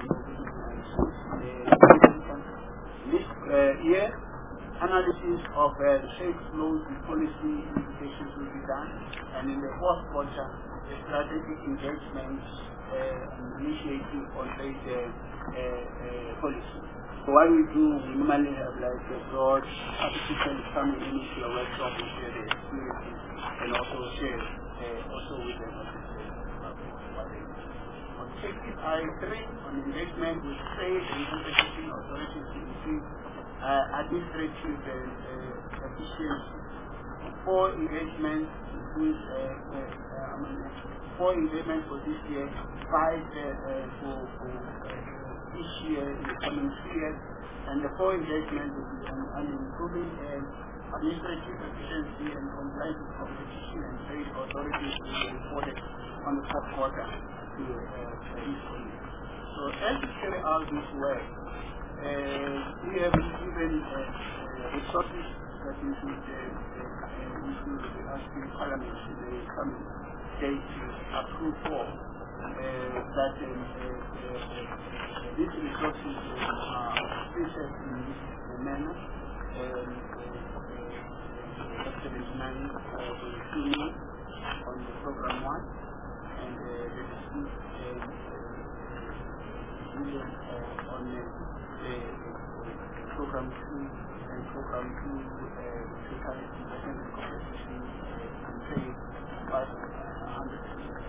This uh, year, analysis of uh, trade flows and policy implications will be done, and in the fourth quarter, the strategic engagement uh, initiative on trade uh, uh, uh, policy. So what we do, we normally have like a broad participants coming into a workshop and share their experiences, and also share uh, also with them what they do. On K P I three, on engagement with trade and competition authorities to increase uh, administrative uh, uh, efficiency. Four engagements with uh, uh, uh, I mean, four engagements for this year, five uh, uh, for, for uh, each year in the coming three years, and the four engagements will be on, on improving uh, administrative efficiency and compliance with competition and trade authorities will be reported on the fourth quarter to uh, this year. So as we carry out this work, uh, we have been given uh, uh, resources that we should uh, uh, we should be asking Parliament in the coming days to approve for. Uh, that um, uh, uh, uh, these resources uh, are treated in this manner. Um, uh, seventy-nine for the two months on the program one, and uh, the receipt uh, million uh, on uh, the uh, program two and program two uh, total investment and competition uh, and trade five hundred.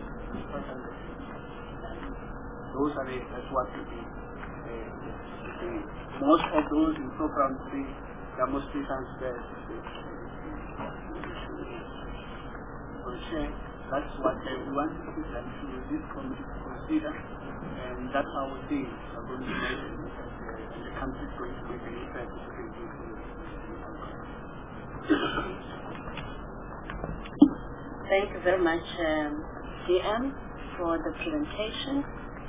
Those are the, that's what we do. Uh, most of those in program three, they are mostly transfers. That's what uh, we want to put and to this committee to consider, and that's how we think are going to make it, uh, and the country is going to make an impact. Thank you very much, um, D M, for the presentation.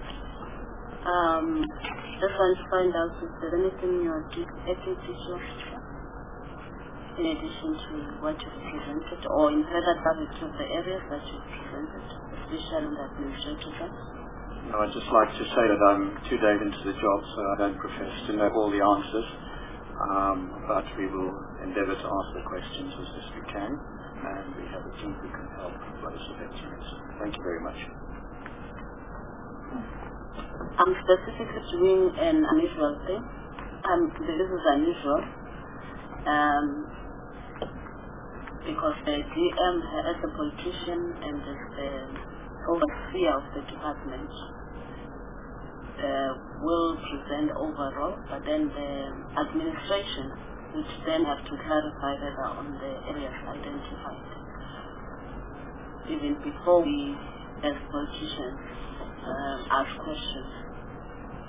Um, just want to find out if there's anything you are acting to in addition to what you've presented, or in further coverage of the areas that you've presented, especially in the administrative end? No, I'd just like to say that I'm two days into the job, so I don't profess to know all the answers, um, but we will endeavour to ask the questions as best we can, and we have a team who can help those of experience. Thank you very much. I'm specifically doing an unusual thing. Um, this is unusual. Um, because the D M as a politician and as the overseer of the department uh, will present overall, but then the administration which then have to clarify whether on the areas identified. Even before we as politicians uh, ask questions.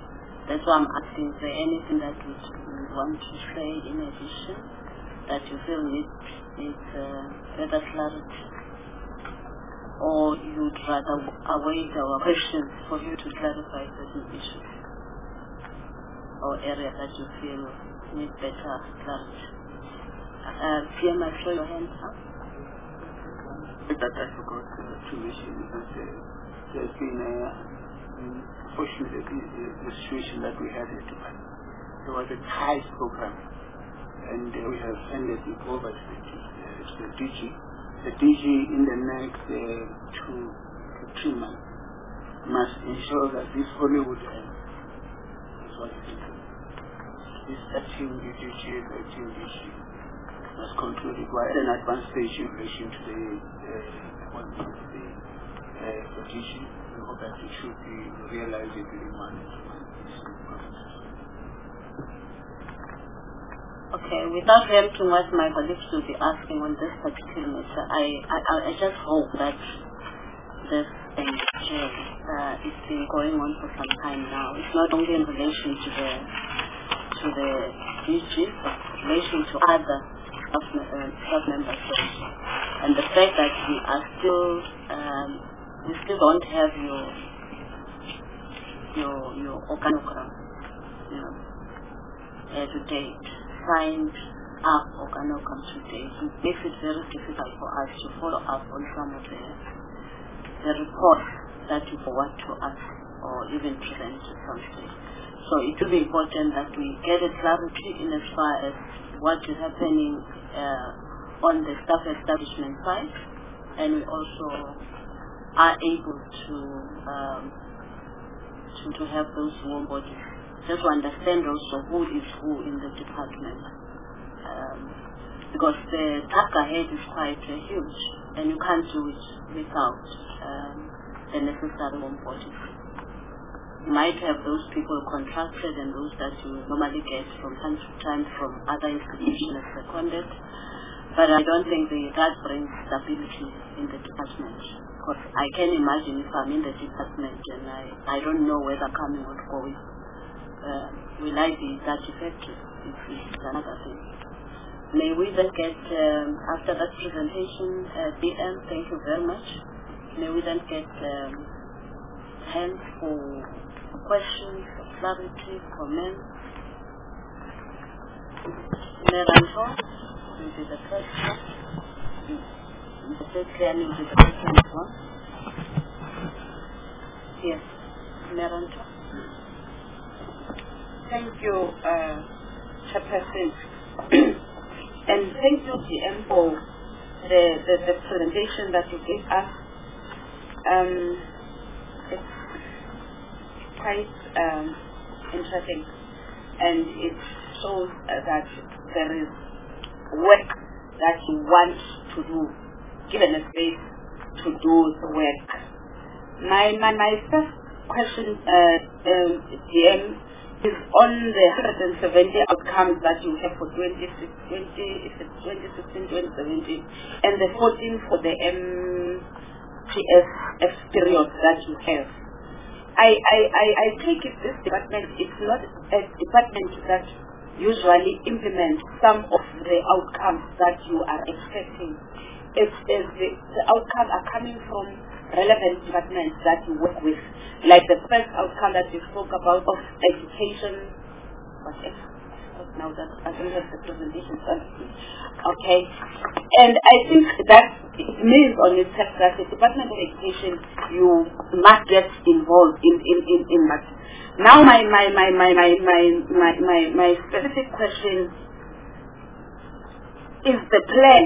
That's why I'm asking, is there anything that you want to say in addition that you feel needs, needs uh, further clarity? Or you'd rather await our questions for you to clarify certain issues or areas that you feel need better clarity? Uh, P M, I saw your hand up. That I forgot uh, to mention is that uh, there's been a, um, fortunately, the, the situation that we had at the time. There was a TIES program, and uh, we have handed it over to the, uh, to the D G. The D G in the next uh, two to three months must ensure that this Hollywood ends. That's what it is. This acting D G, the acting D G was concluded by an advanced stage in relation to the uh, one of the uh, the D G. We hope that it should be realized within one or two months. Okay, without preempting what my colleagues will be asking on this particular matter, I, I, I just hope that this exchange uh, is been going on for some time now. It's not only in relation to the to the D G, but in relation to other staff, uh, staff members. And the fact that we are still, um, we still don't have your your your organogram, you know, uh, to date. Signed up organogram today. It makes it very difficult for us to follow up on some of the, the reports that you forward to us or even present to some stage. So it will be important that we get a clarity in as far as what is happening uh, on the staff establishment side, and we also are able to um, to, to have those warm bodies. Just to understand also who is who in the department, um, because the task ahead is quite uh, huge, and you can't do it without um, the necessary onboarding. You might have those people contracted and those that you normally get from time to time from other institutions as seconded, but I don't think the, that brings stability in the department. Because I can imagine if I'm in the department and I, I don't know whether coming or going. Uh, will I be that effective? It's another thing. May we then get, um, after that presentation, uh, B M, thank you very much. May we then get um, hands for questions, for clarity, comments. Meranto will be the first one. Mister Clearly will be the second one. Yes, Meranto. Thank you, uh, Chairperson, and thank you, G M, for the, the, the presentation that you gave us. Um, it's quite um, interesting, and it shows uh, that there is work that you want to do, given a space to do the work. My, my, my first question, uh, um, G M, is on the one hundred seventy outcomes that you have for twenty sixteen, twenty seventeen, and the fourteen for the M T S period that you have. I, I, I, I take it this department is not a department that usually implements some of the outcomes that you are expecting. It's, it's the, the outcomes are coming from relevant departments that you work with. Like the first outcome that you spoke about of education, whatever. Now that I don't have the presentation, okay. And I think that it means on itself that the Department of Education, you must get involved in in in, in that. Now my my my my my my my my, my specific question is the plan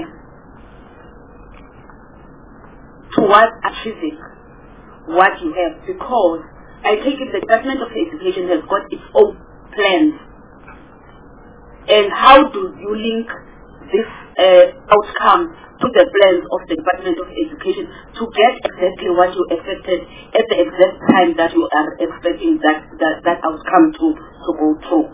towards achieving what you have, because I take it the Department of Education has got its own plans. And how do you link this uh, outcome to the plans of the Department of Education to get exactly what you expected at the exact time that you are expecting that, that, that outcome to, to go through?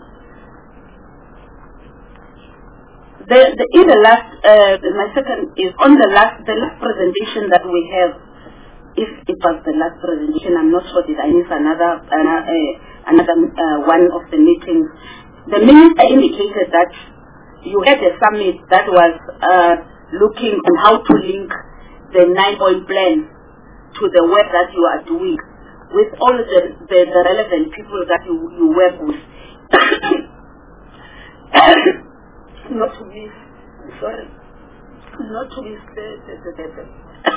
The, the, in the last, uh, my second is on the last, the last presentation that we have. if it was the last presentation, I'm not sure, did I miss another, uh, uh, another uh, one of the meetings. The minister indicated that you had a summit that was uh, looking on how to link the nine-point plan to the work that you are doing with all the, the, the relevant people that you, you work with. Not to miss, sorry, not to miss the, the, the, the, the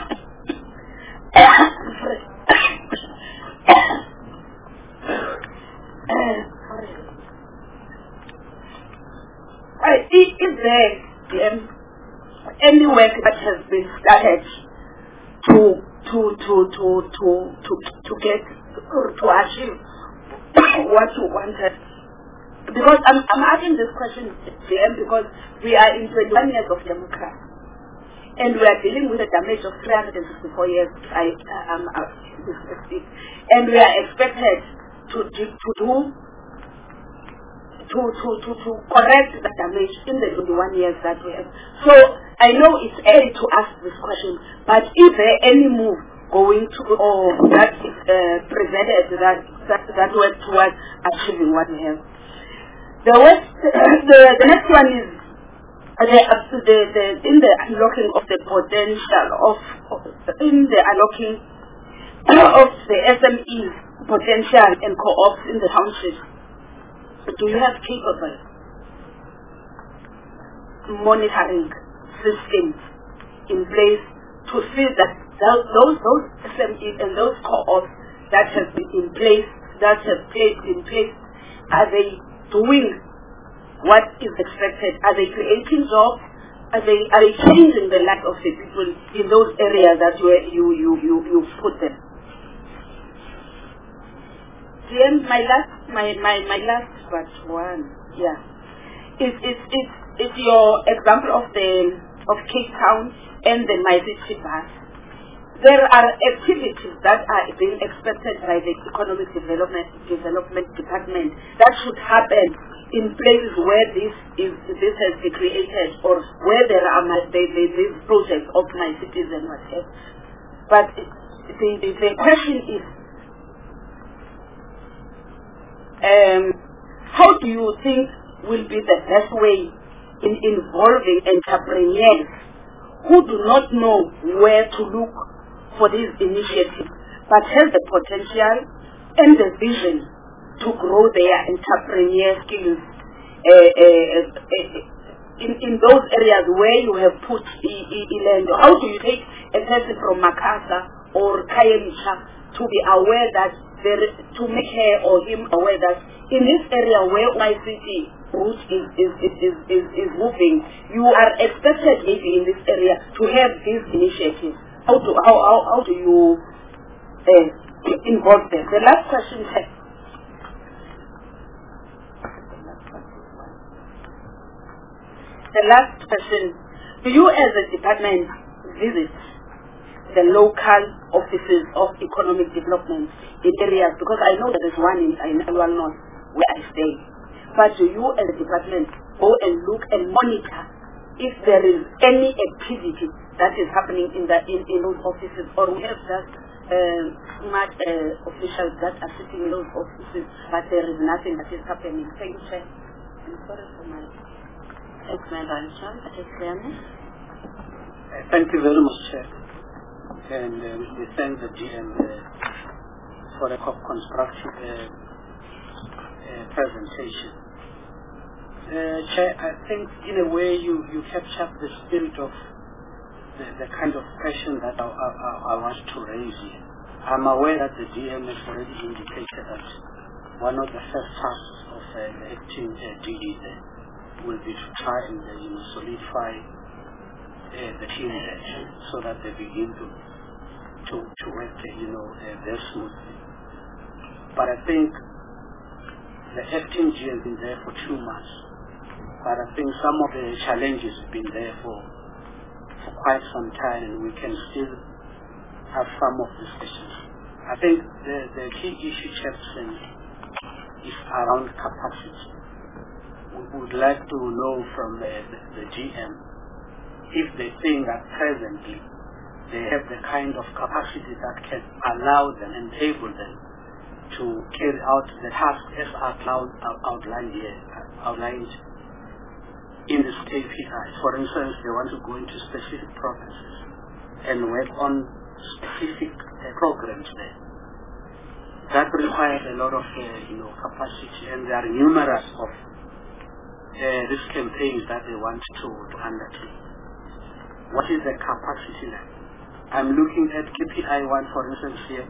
sorry. sorry. Uh, is, is there um, any work that has been started to to to to to to to get or to achieve what you wanted? Because I'm I'm asking this question, J M, because we are in twenty-one years of democracy, and we are dealing with a damage of three hundred sixty-four years. I am uh, and we are expected to do, to do to to to to correct the damage in the twenty-one years that we have. So I know it's early to ask this question, but is there any move going to or that is uh, presented that that that work towards achieving what we have? The west, the the next one is the the the in the unlocking of the potential of, of in the unlocking of the S M Es potential and co-ops in the township. Do you have capable monitoring systems in place to see that those those S M Es and those co-ops that have been in place, that have placed in place, are they doing what is expected? Are they creating jobs? Are they are they changing the life of the people in those areas that where you you you you put them? Then my last my my my last but one yeah is is is is your example of the of Cape Town and the My City bus. There are activities that are being expected by the Economic Development Development Department that should happen in places where this is this has been created, or where there are my, the, the, these projects of My Cities and whatever. But the, the the question is, um, how do you think will be the best way in involving entrepreneurs who do not know where to look for these initiatives, but have the potential and the vision to grow their entrepreneurial skills uh, uh, uh, in, in those areas where you have put e-land? How do you take a person from Makassar or Kayamisha to be aware that there, to make her or him aware that in this area where my city route is is, is, is, is is moving, you are expected maybe in this area to have these initiatives? How do how how, how do you uh, involve them? The last question is, the last question: do you, as a department, visit the local offices of economic development in areas? Because I know there is one in in Alwal North where I stay. But do you, as a department, go and look and monitor if there is any activity that is happening in the in, in those offices, or we have just uh, smart uh, officials that are sitting in those offices, but there is nothing that is happening? Thank you, Chair. I'm sorry for my... Thanks, Madam Chair. Thank you very much, Chair. And uh, we thank the G M uh, for a constructive uh, uh, presentation. Uh, Chair, I think in a way you, you captured the spirit of the, the kind of question that I, I, I want to raise here. I'm aware that the D M has already indicated that one of the first tasks of uh, the acting uh, D D there will be to try and uh, you know, solidify uh, the team there so that they begin to to, to work uh, you know, uh, very smoothly. But I think the acting G M has been there for two months. But I think some of the challenges have been there for, for quite some time, and we can still have some of these questions. I think the, the key issue, Chairperson, is around capacity. We would like to know from the, the, the G M if they think that presently they have the kind of capacity that can allow them, enable them to carry out the task as outlined, outlined here, outlined in this K P I. For instance, they want to go into specific provinces and work on specific uh, programs there. That requires a lot of uh, you know, capacity, and there are numerous of uh, these campaigns that they want to, to undertake. What is the capacity level? I'm looking at K P I one, for instance, here.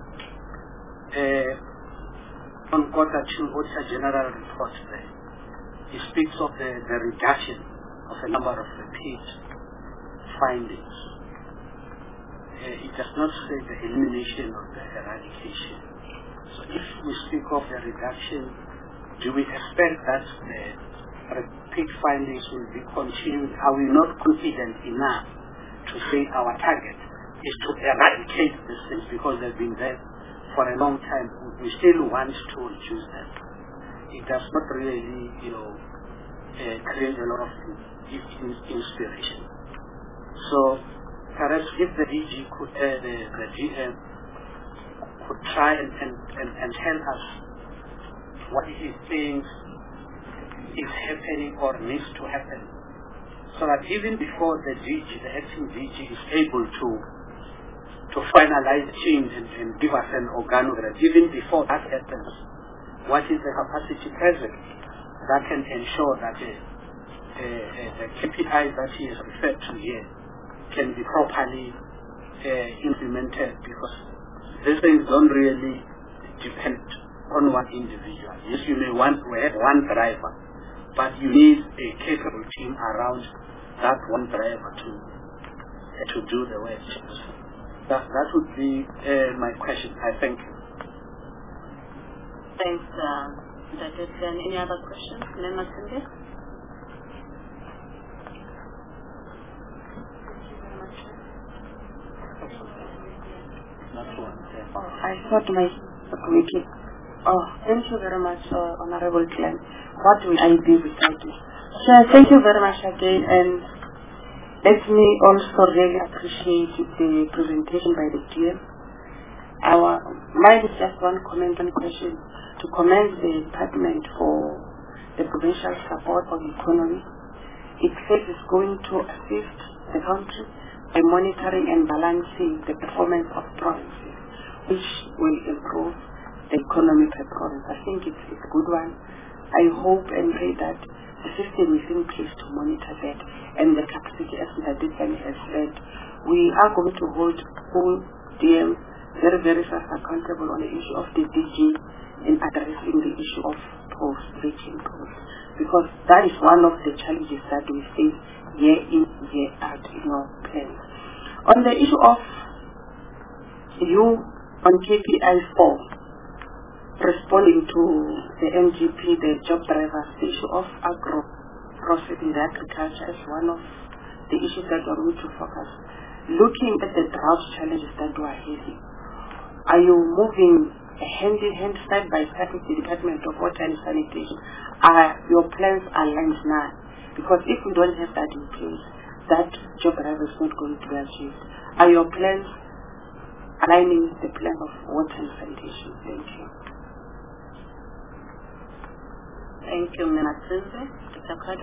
Uh, on quarter two, Auditor General report there. It speaks of the, the reduction of a number of repeat findings. Uh, it does not say the elimination or the eradication. So if we speak of a reduction, do we expect that the repeat findings will be continued? Are we not confident enough to say our target is to eradicate these things because they've been there for a long time? We still want to reduce them. It does not really, you know, uh, create a lot of inspiration. So perhaps if the D G could, uh, the, the G M could try and, and, and, and tell us what he thinks is happening or needs to happen, so that even before the D G, the acting D G is able to to finalize the change and, and give us an organogram, even before that happens, what is the capacity present that can ensure that uh, uh, uh, the K P Is that he has referred to here can be properly uh, implemented, because these things don't really depend on one individual. Yes, you may want to have one driver, but you need a capable team around that one driver to uh, to do the work. That, that would be uh, my question. I thank you. Thanks, uh, Doctor Then any other questions? Nema Sinde? Oh, I thought my committee. Oh, thank you very much, uh, Honorable Glenn. What will I do without you? Sure, thank you very much again, and let me also really appreciate the presentation by the D M. Our mine is just one comment and question to commend the department for the provincial support on the economy. It says it's going to assist the country by monitoring and balancing the performance of provinces, which will improve the economy per province. I think it's, it's a good one. I hope and pray that the system is in place to monitor that, and the capacity, as Mister Dipani has said, we are going to hold all D Ms very, very fast accountable on the issue of the D G in addressing the issue of post, reaching post, because that is one of the challenges that we face year in, year out in our plans. On the issue of you on K P I four, responding to the M G P, the job drivers, the issue of agro processing, the agriculture is one of the issues that we are going to focus. Looking at the drought challenges that we are having, are you moving hand in hand, side by side with the Department of Water and Sanitation? Are your plans aligned now? Because if we don't have that in place, that job driver is not going to be achieved. Are your plans aligning with the plan of water and sanitation? Thank you. Thank you, Menatsinze. Doctor Kada.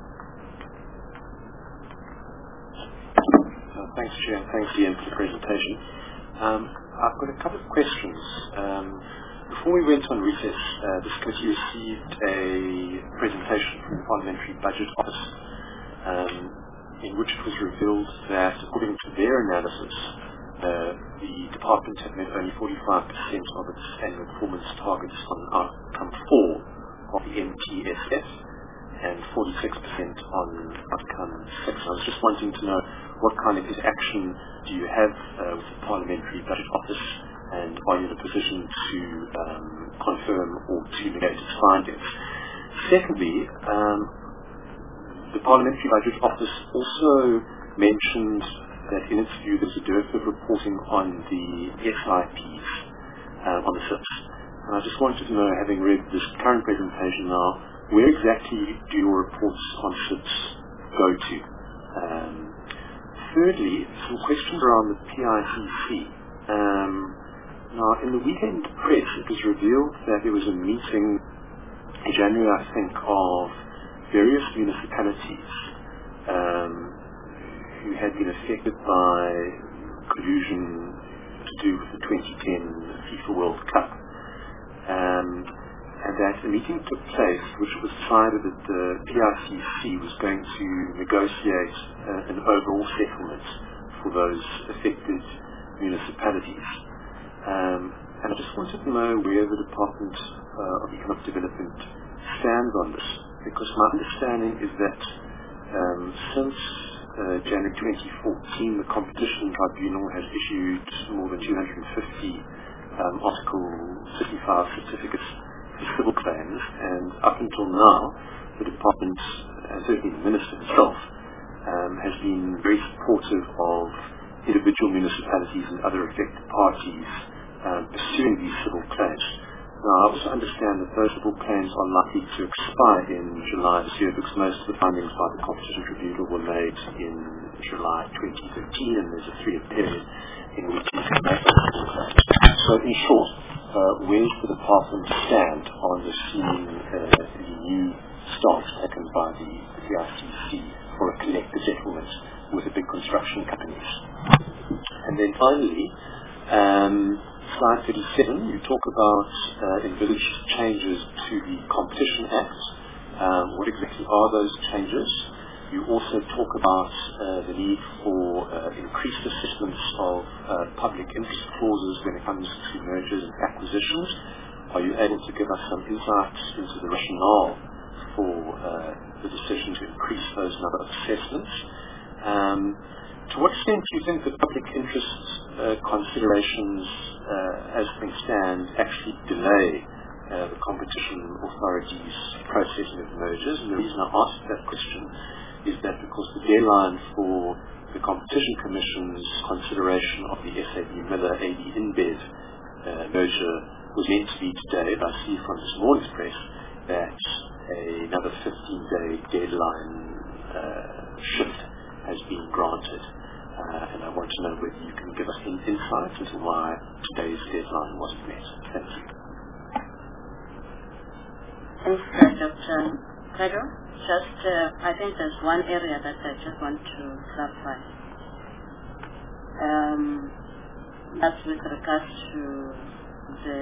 Uh, thanks, Chair. Thanks, Ian, for the presentation. Um, I've got a couple of questions. Um, before we went on recess, uh, this committee received a presentation from the Parliamentary Budget Office, um, in which it was revealed that, according to their analysis, uh, the department had met only forty-five percent of its annual performance targets on outcome four of the N P S S and forty-six percent on outcome six. I was just wanting to know what kind of interaction do you have uh, with the Parliamentary Budget Office, and are you in a position to um, confirm or to negate its findings? Secondly, um, the Parliamentary Budget Office also mentioned that in its view there's a dearth of reporting on the S I Ps, uh, on the S I Ps. And I just wanted to know, having read this current presentation now, where exactly do your reports on S I Ps go to? Um, thirdly, some questions around the P I C C. Um, now, in the weekend press, it was revealed that there was a meeting in January, I think, of various municipalities um, who had been affected by collusion to do with the twenty ten FIFA World Cup. Um, and that a meeting took place which was decided that the P I C C was going to negotiate uh, an overall settlement for those affected municipalities. Um, and I just wanted to know where the Department uh, of Economic Development stands on this, because my understanding is that um, since uh, January twenty fourteen, the Competition Tribunal has issued more than two hundred fifty um, Article fifty-five certificates for civil claims, and up until now, the Department, and certainly the Minister himself, um, has been very supportive of individual municipalities and other affected parties um, pursuing these civil claims. Now, I also understand that those civil claims are likely to expire in July this year, because most of the findings by the Competition Tribunal were made in July twenty thirteen, and there's a three-year period in which you can make those civil claims. So, in short, uh, where does the Department stand on receiving uh, the new stance taken by the P I C C for a collective settlement with the big construction companies? And then finally, um, slide thirty-seven, you talk about uh, envisaged changes to the Competition Act. Um, what exactly are those changes? You also talk about uh, the need for uh, increased assessments of uh, public interest clauses when it comes to mergers and acquisitions. Are you able to give us some insights into the rationale for uh, the decision to increase those number of assessments? Um, to what extent do you think the public interest uh, considerations, uh, as things stand, actually delay uh, the competition authorities' processing of mergers? And the reason I ask that question is that because the deadline for the Competition Commission's consideration of the S A B Miller A D InBev uh, merger was meant to be today, but I see from this morning's press that another fifteen-day deadline uh, shift has been granted. Uh, and I want to know whether you can give us any insights into why today's deadline wasn't met. Thank you. Thanks, uh, Doctor Pedro. Just, uh, I think there's one area that I just want to clarify. Um, that's with regards to the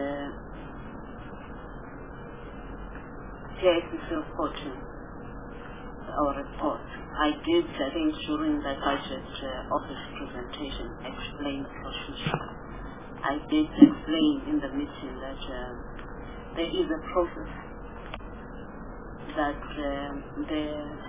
P I C C reporting, our report. I did, I think, during the budget uh, office presentation, explain the procedure. I did explain in the meeting that uh, there is a process that uh, the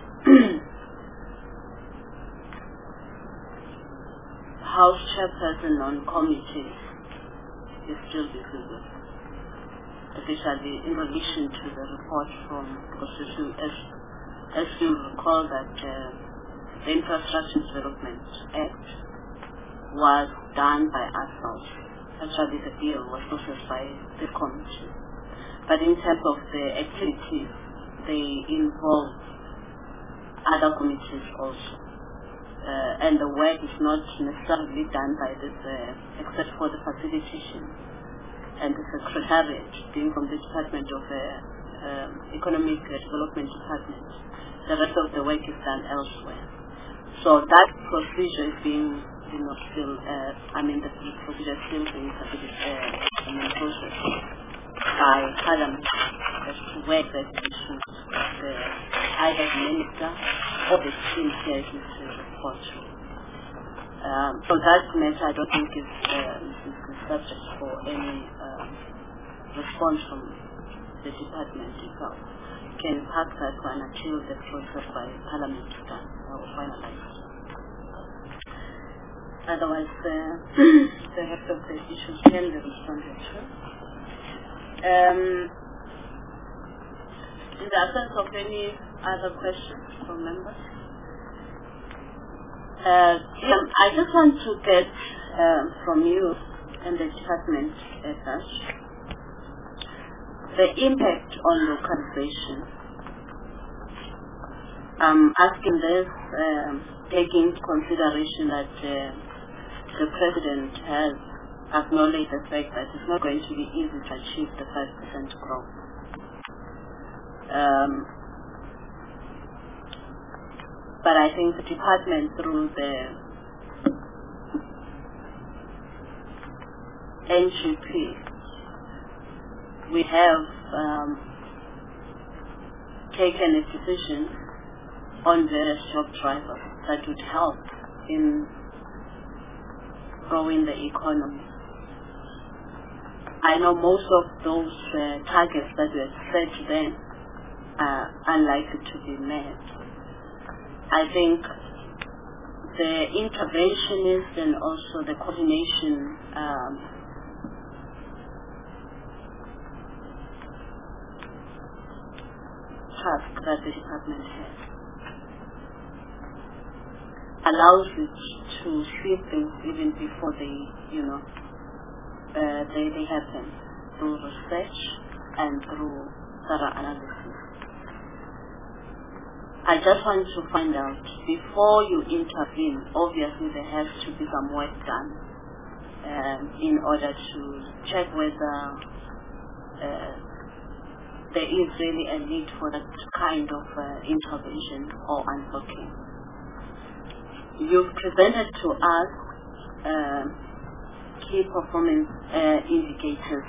House chairperson on committees is still visible, especially in relation to the report from, because as, as you recall that uh, the Infrastructure Development Act was done by ourselves. Actually, the bill was processed by the committee. But in terms of the activities, they involve other committees also. Uh, and the work is not necessarily done by this, uh, except for the facilitation and the secretariat being from the Department of uh, um, Economic Development Department. The rest of the work is done elsewhere. So that procedure is being, you know, still, uh, I mean, the procedure is still being uh, in process by Parliament as to where the issues the either the minister or the team here is to report to. Um, so that matter I don't think is, uh, is the subject for any um, response from the department itself. You can park that one until the process by Parliament is done or finalized. Otherwise, uh, the rest of the issues can be responded to. Um, in the absence of any other questions from members, uh, yeah, I just want to get uh, from you and the department as such the impact on localization. I'm asking this um, taking into consideration that uh, the President has acknowledged the fact that it's not going to be easy to achieve the five percent growth. Um, but I think the department, through the N G P, we have um, taken a decision on various job drivers that would help in growing the economy. I know most of those uh, targets that were set then are unlikely to be met. I think the interventionist and also the coordination um, task that the department has allows it to see things even before they, you know, uh, they, they happen through research and through thorough analysis. I just want to find out, before you intervene, obviously there has to be some work done um, in order to check whether uh, there is really a need for that kind of uh, intervention or unblocking. You've presented to us uh, key performance uh, indicators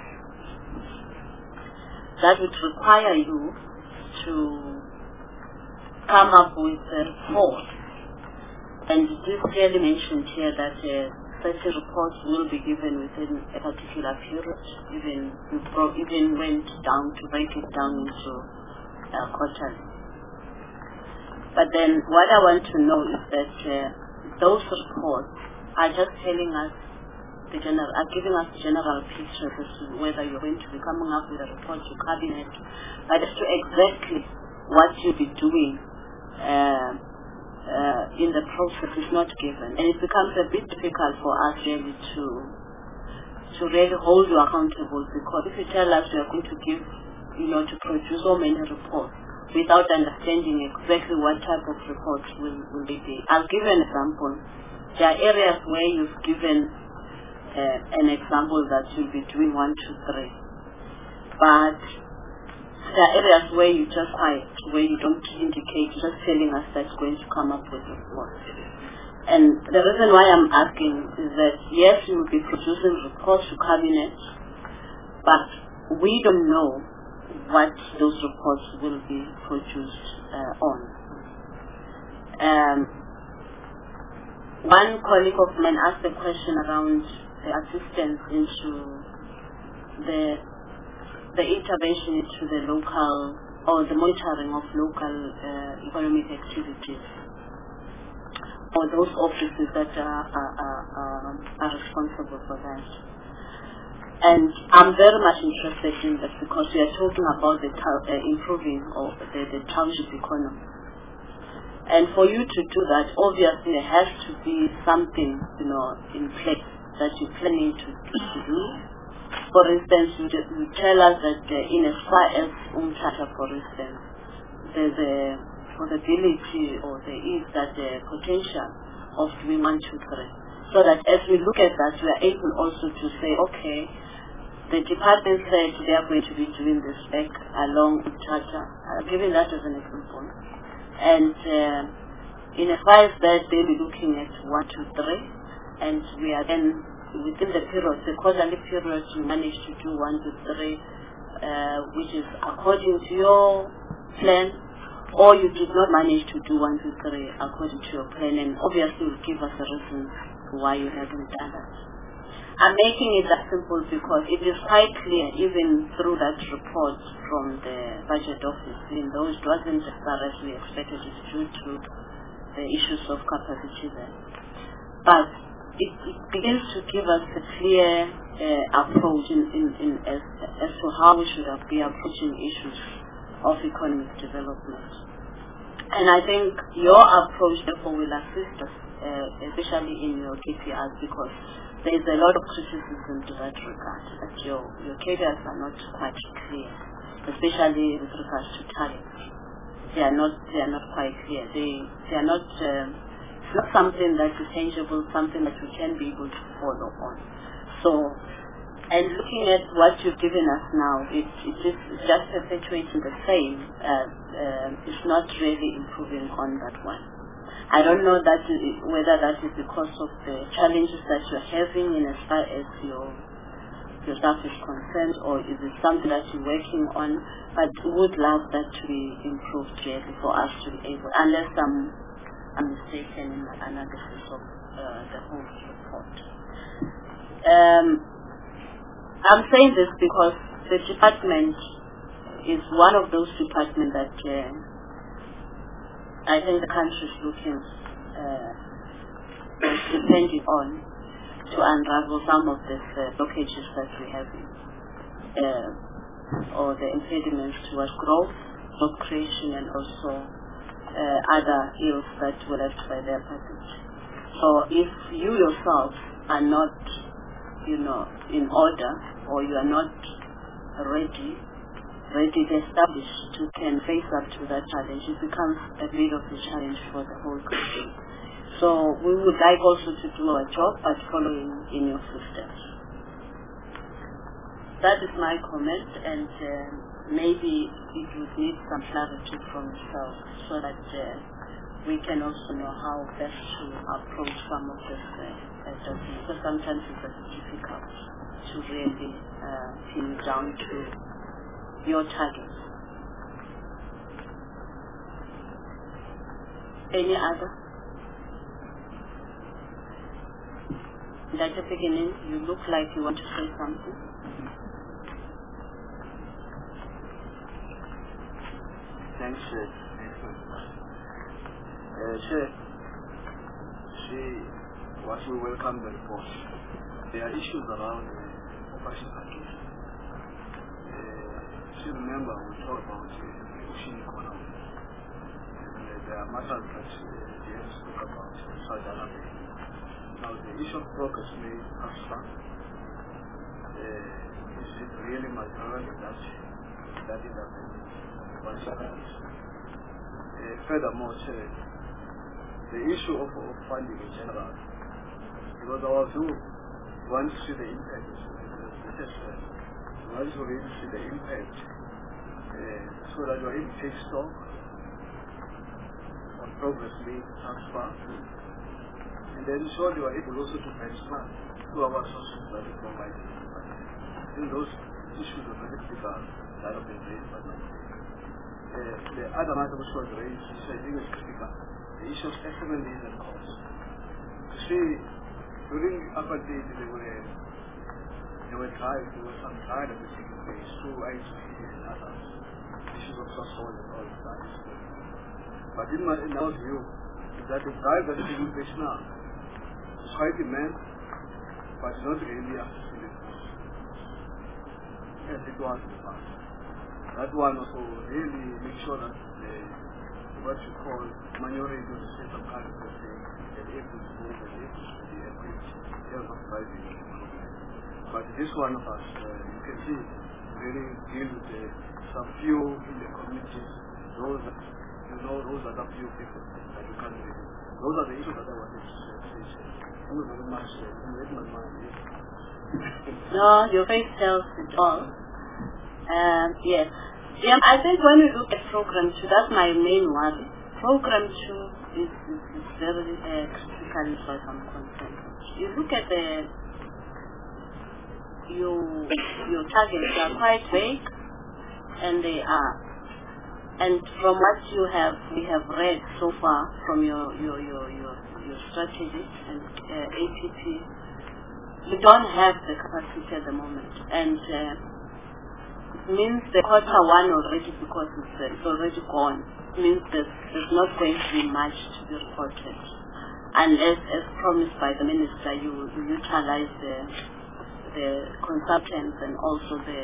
that would require you to come up with a report. And it is clearly mentioned here that uh, such reports will be given within a particular period, even, even went down to break it down into uh, quarterly. But then what I want to know is that uh, those reports are just telling us the general, are giving us the general picture as to whether you're going to be coming up with a report to cabinet, but as to exactly what you'll be doing uh, uh, in the process is not given. And it becomes a bit difficult for us really to to really hold you accountable, because if you tell us we are going to give, you know, to produce so many reports without understanding exactly what type of reports will, will they be. I'll give you an example. There are areas where you've given uh, an example that you'll be doing one, two, three. But there are areas where you just quiet, where you don't indicate, just telling us that's going to come up with a report. And the reason why I'm asking is that, yes, you will be producing reports to cabinet, but we don't know what those reports will be produced uh, on. Um, one colleague of mine asked a question around the assistance into the the intervention into the local, or the monitoring of local uh, economic activities, or those offices that are, are, are, are responsible for that. And I'm very much interested in that, because we are talking about the uh, improving of the, the township economy. And for you to do that, obviously there has to be something, you know, in place that you're planning to, to do. For instance, you, you tell us that uh, in as far as Umtata, for instance, there's a possibility, or there is that uh, potential of doing one, two, three. So that as we look at that, we are able also to say, okay, the department said they are going to be doing this back along Umtata. I'm giving that as an example. And uh, in as far as that, they'll be looking at one, two, three, and we are then within the period, the quarterly period, you manage to do one to three, uh, which is according to your plan, or you did not manage to do one to three according to your plan, and obviously will give us a reason why you haven't done that. I'm making it that simple because it is quite clear, even through that report from the budget office, in those it wasn't as far as we expected it due to the issues of capacity there. But It, it begins to give us a clear uh, approach in, in, in as, as to how we should be approaching issues of economic development. And I think your approach, therefore, will assist us, uh, especially in your K P Is, because there is a lot of criticism to that regard, that your, your K P Is are not quite clear, especially with regards to targets. They are not, they are not quite clear. They, they are not... Um, it's not something that is tangible, something that we can be able to follow on. So, and looking at what you've given us now, it, it is just perpetuating the same. Uh, uh, it's not really improving on that one. I don't know that whether that is because of the challenges that you're having in as far as your your staff is concerned, or is it something that you're working on? But we would love that to be improved really for us to be able, unless I'm, I'm mistaken in my analysis of uh, the whole report. Um, I'm saying this because the department is one of those departments that uh, I think the country is looking, uh, depending on, to unravel some of these uh, blockages that we have, uh, or the impediments towards growth, job creation, and also uh, other ills that were left by their passage. So if you yourself are not, you know, in order, or you are not ready, ready to establish to can face up to that challenge, it becomes a bit of a challenge for the whole country. So we would like also to do our job, but following in your footsteps. That is my comment, and uh, maybe it would need some clarity from yourself so that uh, we can also know how best to approach some of this uh, documents. Because sometimes it's very difficult to really uh, pin down to your targets. Any other? At the beginning, you look like you want to say something. Thanks, Chair. Uh, Chair, she, once we welcome the report, there are issues around uh, operation package. Uh, she remember we talked about uh, the ocean economy. And uh, there are matters that uh, the M spoke about in Saudi Arabia. Now, the issue of progress made us fun. Uh, is it really material in that, that is that one challenge? Uh, furthermore, uh, the issue of, of funding in general, because our view, we want to see the impact, we want to really see the impact, uh, so that we are able to take stock on progress made thus far. And then surely we are able also to benchmark to our sources that we provide. I think those issues are very critical that have been raised by my uh, the other matter which was raised, which I think is critical, the issue of externalities and costs. You see, during apartheid there were there were trials, there was some trial that was taking place through I T and others, issues of social and all that. But in my in our view, that the trial that is taking place now is quite immense, but not really accessible as it was in the past. That one also really make sure that the, what you call minority of the state of country is able to move and able to be equipped in terms of driving. But this one of us, uh, you can see, really deal with uh, some few in the communities, those that, you know, those are the few people that you can really. Those are the issues that I wanted to say. Thank you very much. No, your face tells it all. Um, yes. Yeah, I think when we look at program two, that's my main worry. Program two is, is, is very uh, critical as far as I'm concerned. You look at the your your targets are quite vague, and they are. And from what you have, we have read so far from your your your your, your strategy and uh, A P P, you don't have the capacity at the moment, and uh, it means the quarter one already, because it's, uh, it's already gone. It means that there's not going to be much to be reported, unless, as promised by the minister, you, you utilize the the consultants and also the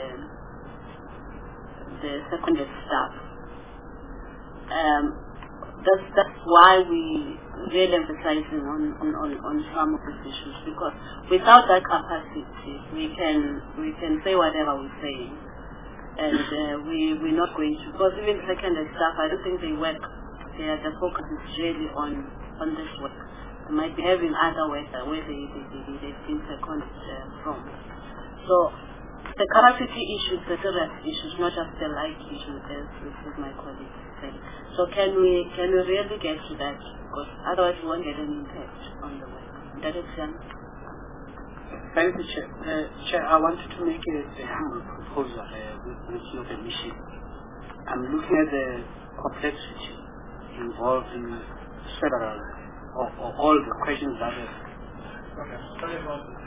the secondary staff. Um, that's that's why we really emphasizing on, on, on, on some of these issues, because without that capacity we can we can say whatever we say, and uh, we we're not going to, because even secondary staff, I don't think they work. They are, the focus is really on on this work. They might be having other work uh, where they, they, they, they've been seconded uh, from. So the capacity issue is a serious issue, not just the light issue, as, as my colleague said. So can we can we really get to that? Because otherwise we won't get an impact on the work. That is um, Thank you, Chair. Uh, Chair, I wanted to make a, a humble proposal uh, with, with your permission. I'm looking at the complexity involved in several or, or all the questions that are. Okay. Sorry about this.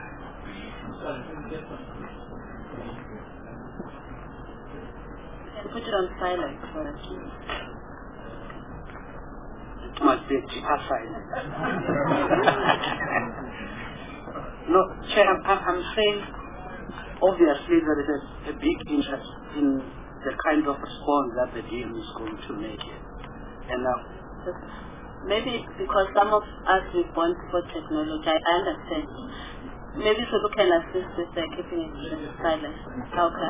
Can put it on silent for a few. It must be a deeper silence. No, Chair, I'm, I'm saying obviously there is a, a big interest in the kind of response that the D M is going to make here. And now, maybe because some of us we want for technology, I understand. Maybe so we can assist with uh, keeping it silent. Okay.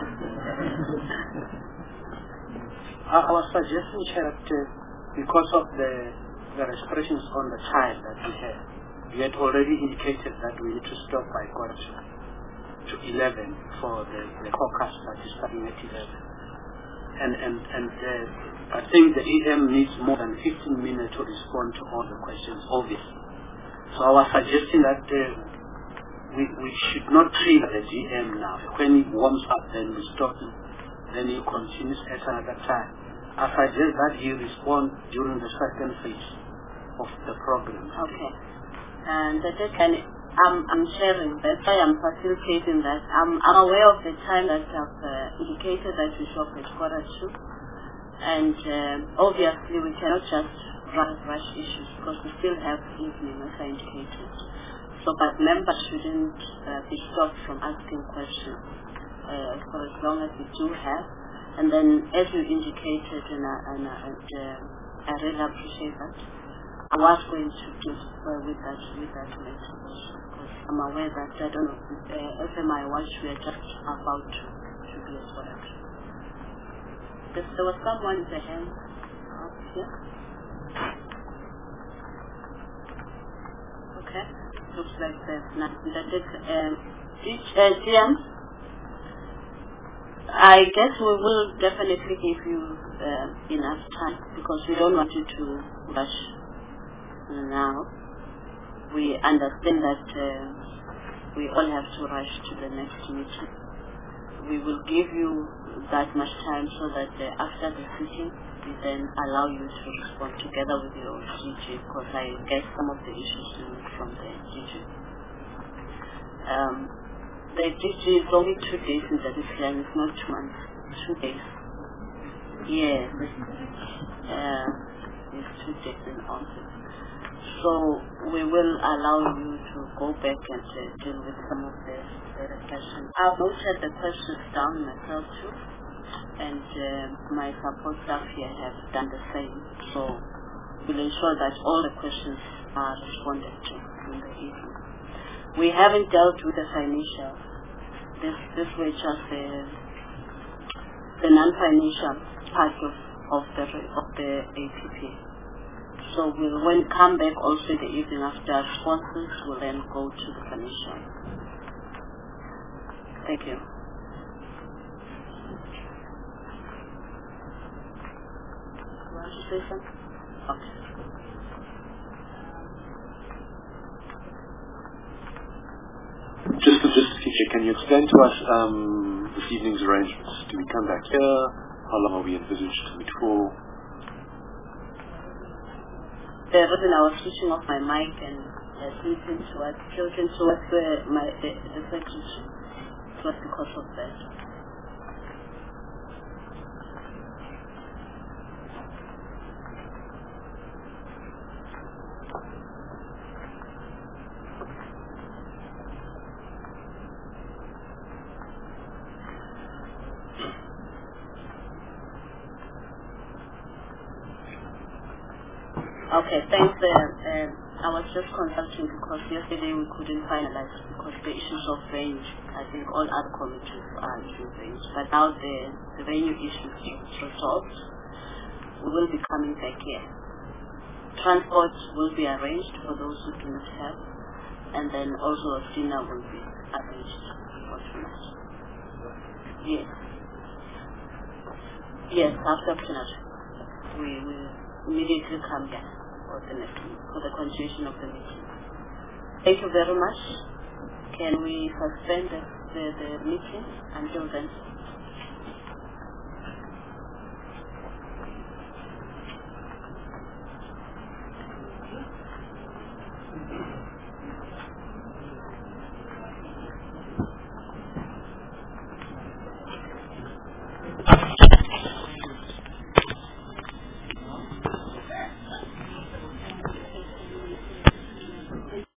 I, I was suggesting, Chair, that uh, because of the, the restrictions on the time that we have, we had already indicated that we need to stop by quarter to, to eleven for the, the caucus that is starting at eleven. And, and, and uh, I think the E M needs more than fifteen minutes to respond to all the questions, obviously. So I was suggesting that uh, we, we should not trigger the G M now. When he warms up, then we stop him. Then he continues at another time. I suggest that he respond during the second phase of the program. Okay. And that can, I'm, I'm sharing, that's why I'm facilitating that. I'm, I'm aware of the time that I've uh, indicated that we shop at quarter two. And um, obviously we cannot just rush, rush issues because we still have evening, as I indicated. So, but members shouldn't uh, be stopped from asking questions uh, for as long as we do have. And then, as you indicated, and, I, and, I, and uh, I really appreciate that. I was going to do uh, with that with that later because I'm aware that I don't know uh, F M I watch we are just about to, to be as well. There, there was someone with a hand up here. Okay, looks like there's nothing. That is um, uh, G M. I guess we will definitely give you uh, enough time because we don't want you to rush. Now, we understand that uh, we all have to rush to the next meeting. We will give you that much time so that uh, after the sitting, we then allow you to respond together with your G G, because I get some of the issues from the G G. Um, the G G is only two days in the plan, it's not two months, two days. Yes, uh, it's two days in office. So we will allow you to go back and uh, deal with some of the, the questions. I've noted the questions down myself too, and uh, my support staff here have done the same. So we'll ensure that all the questions are responded to in the evening. We haven't dealt with the financial. This this was just the the non-financial part of of the of the A P P. So we'll, when we come back also in the evening after responses, we'll then go to the commission. Thank you. You want to say something? Okay. Just, just teacher, can you explain to us um, this evening's arrangements? Do we come back here? How long are we envisaged to meet for? The reason I was switching off my mic and uh, listening to what children towards the, my, the, the secretary. It was because of that. Okay, thanks. Uh, uh, I was just consulting because yesterday we couldn't finalize because the issues of range, I think all other committees are in range. But now the, the venue issues are resolved. We will be coming back here transport will be arranged for those who do not have, and then also a dinner will be arranged for tonight. Yes. Yes, after tonight. We will immediately come back for the next for the continuation of the meeting. Thank you very much. Can we suspend the, the, the meeting until then?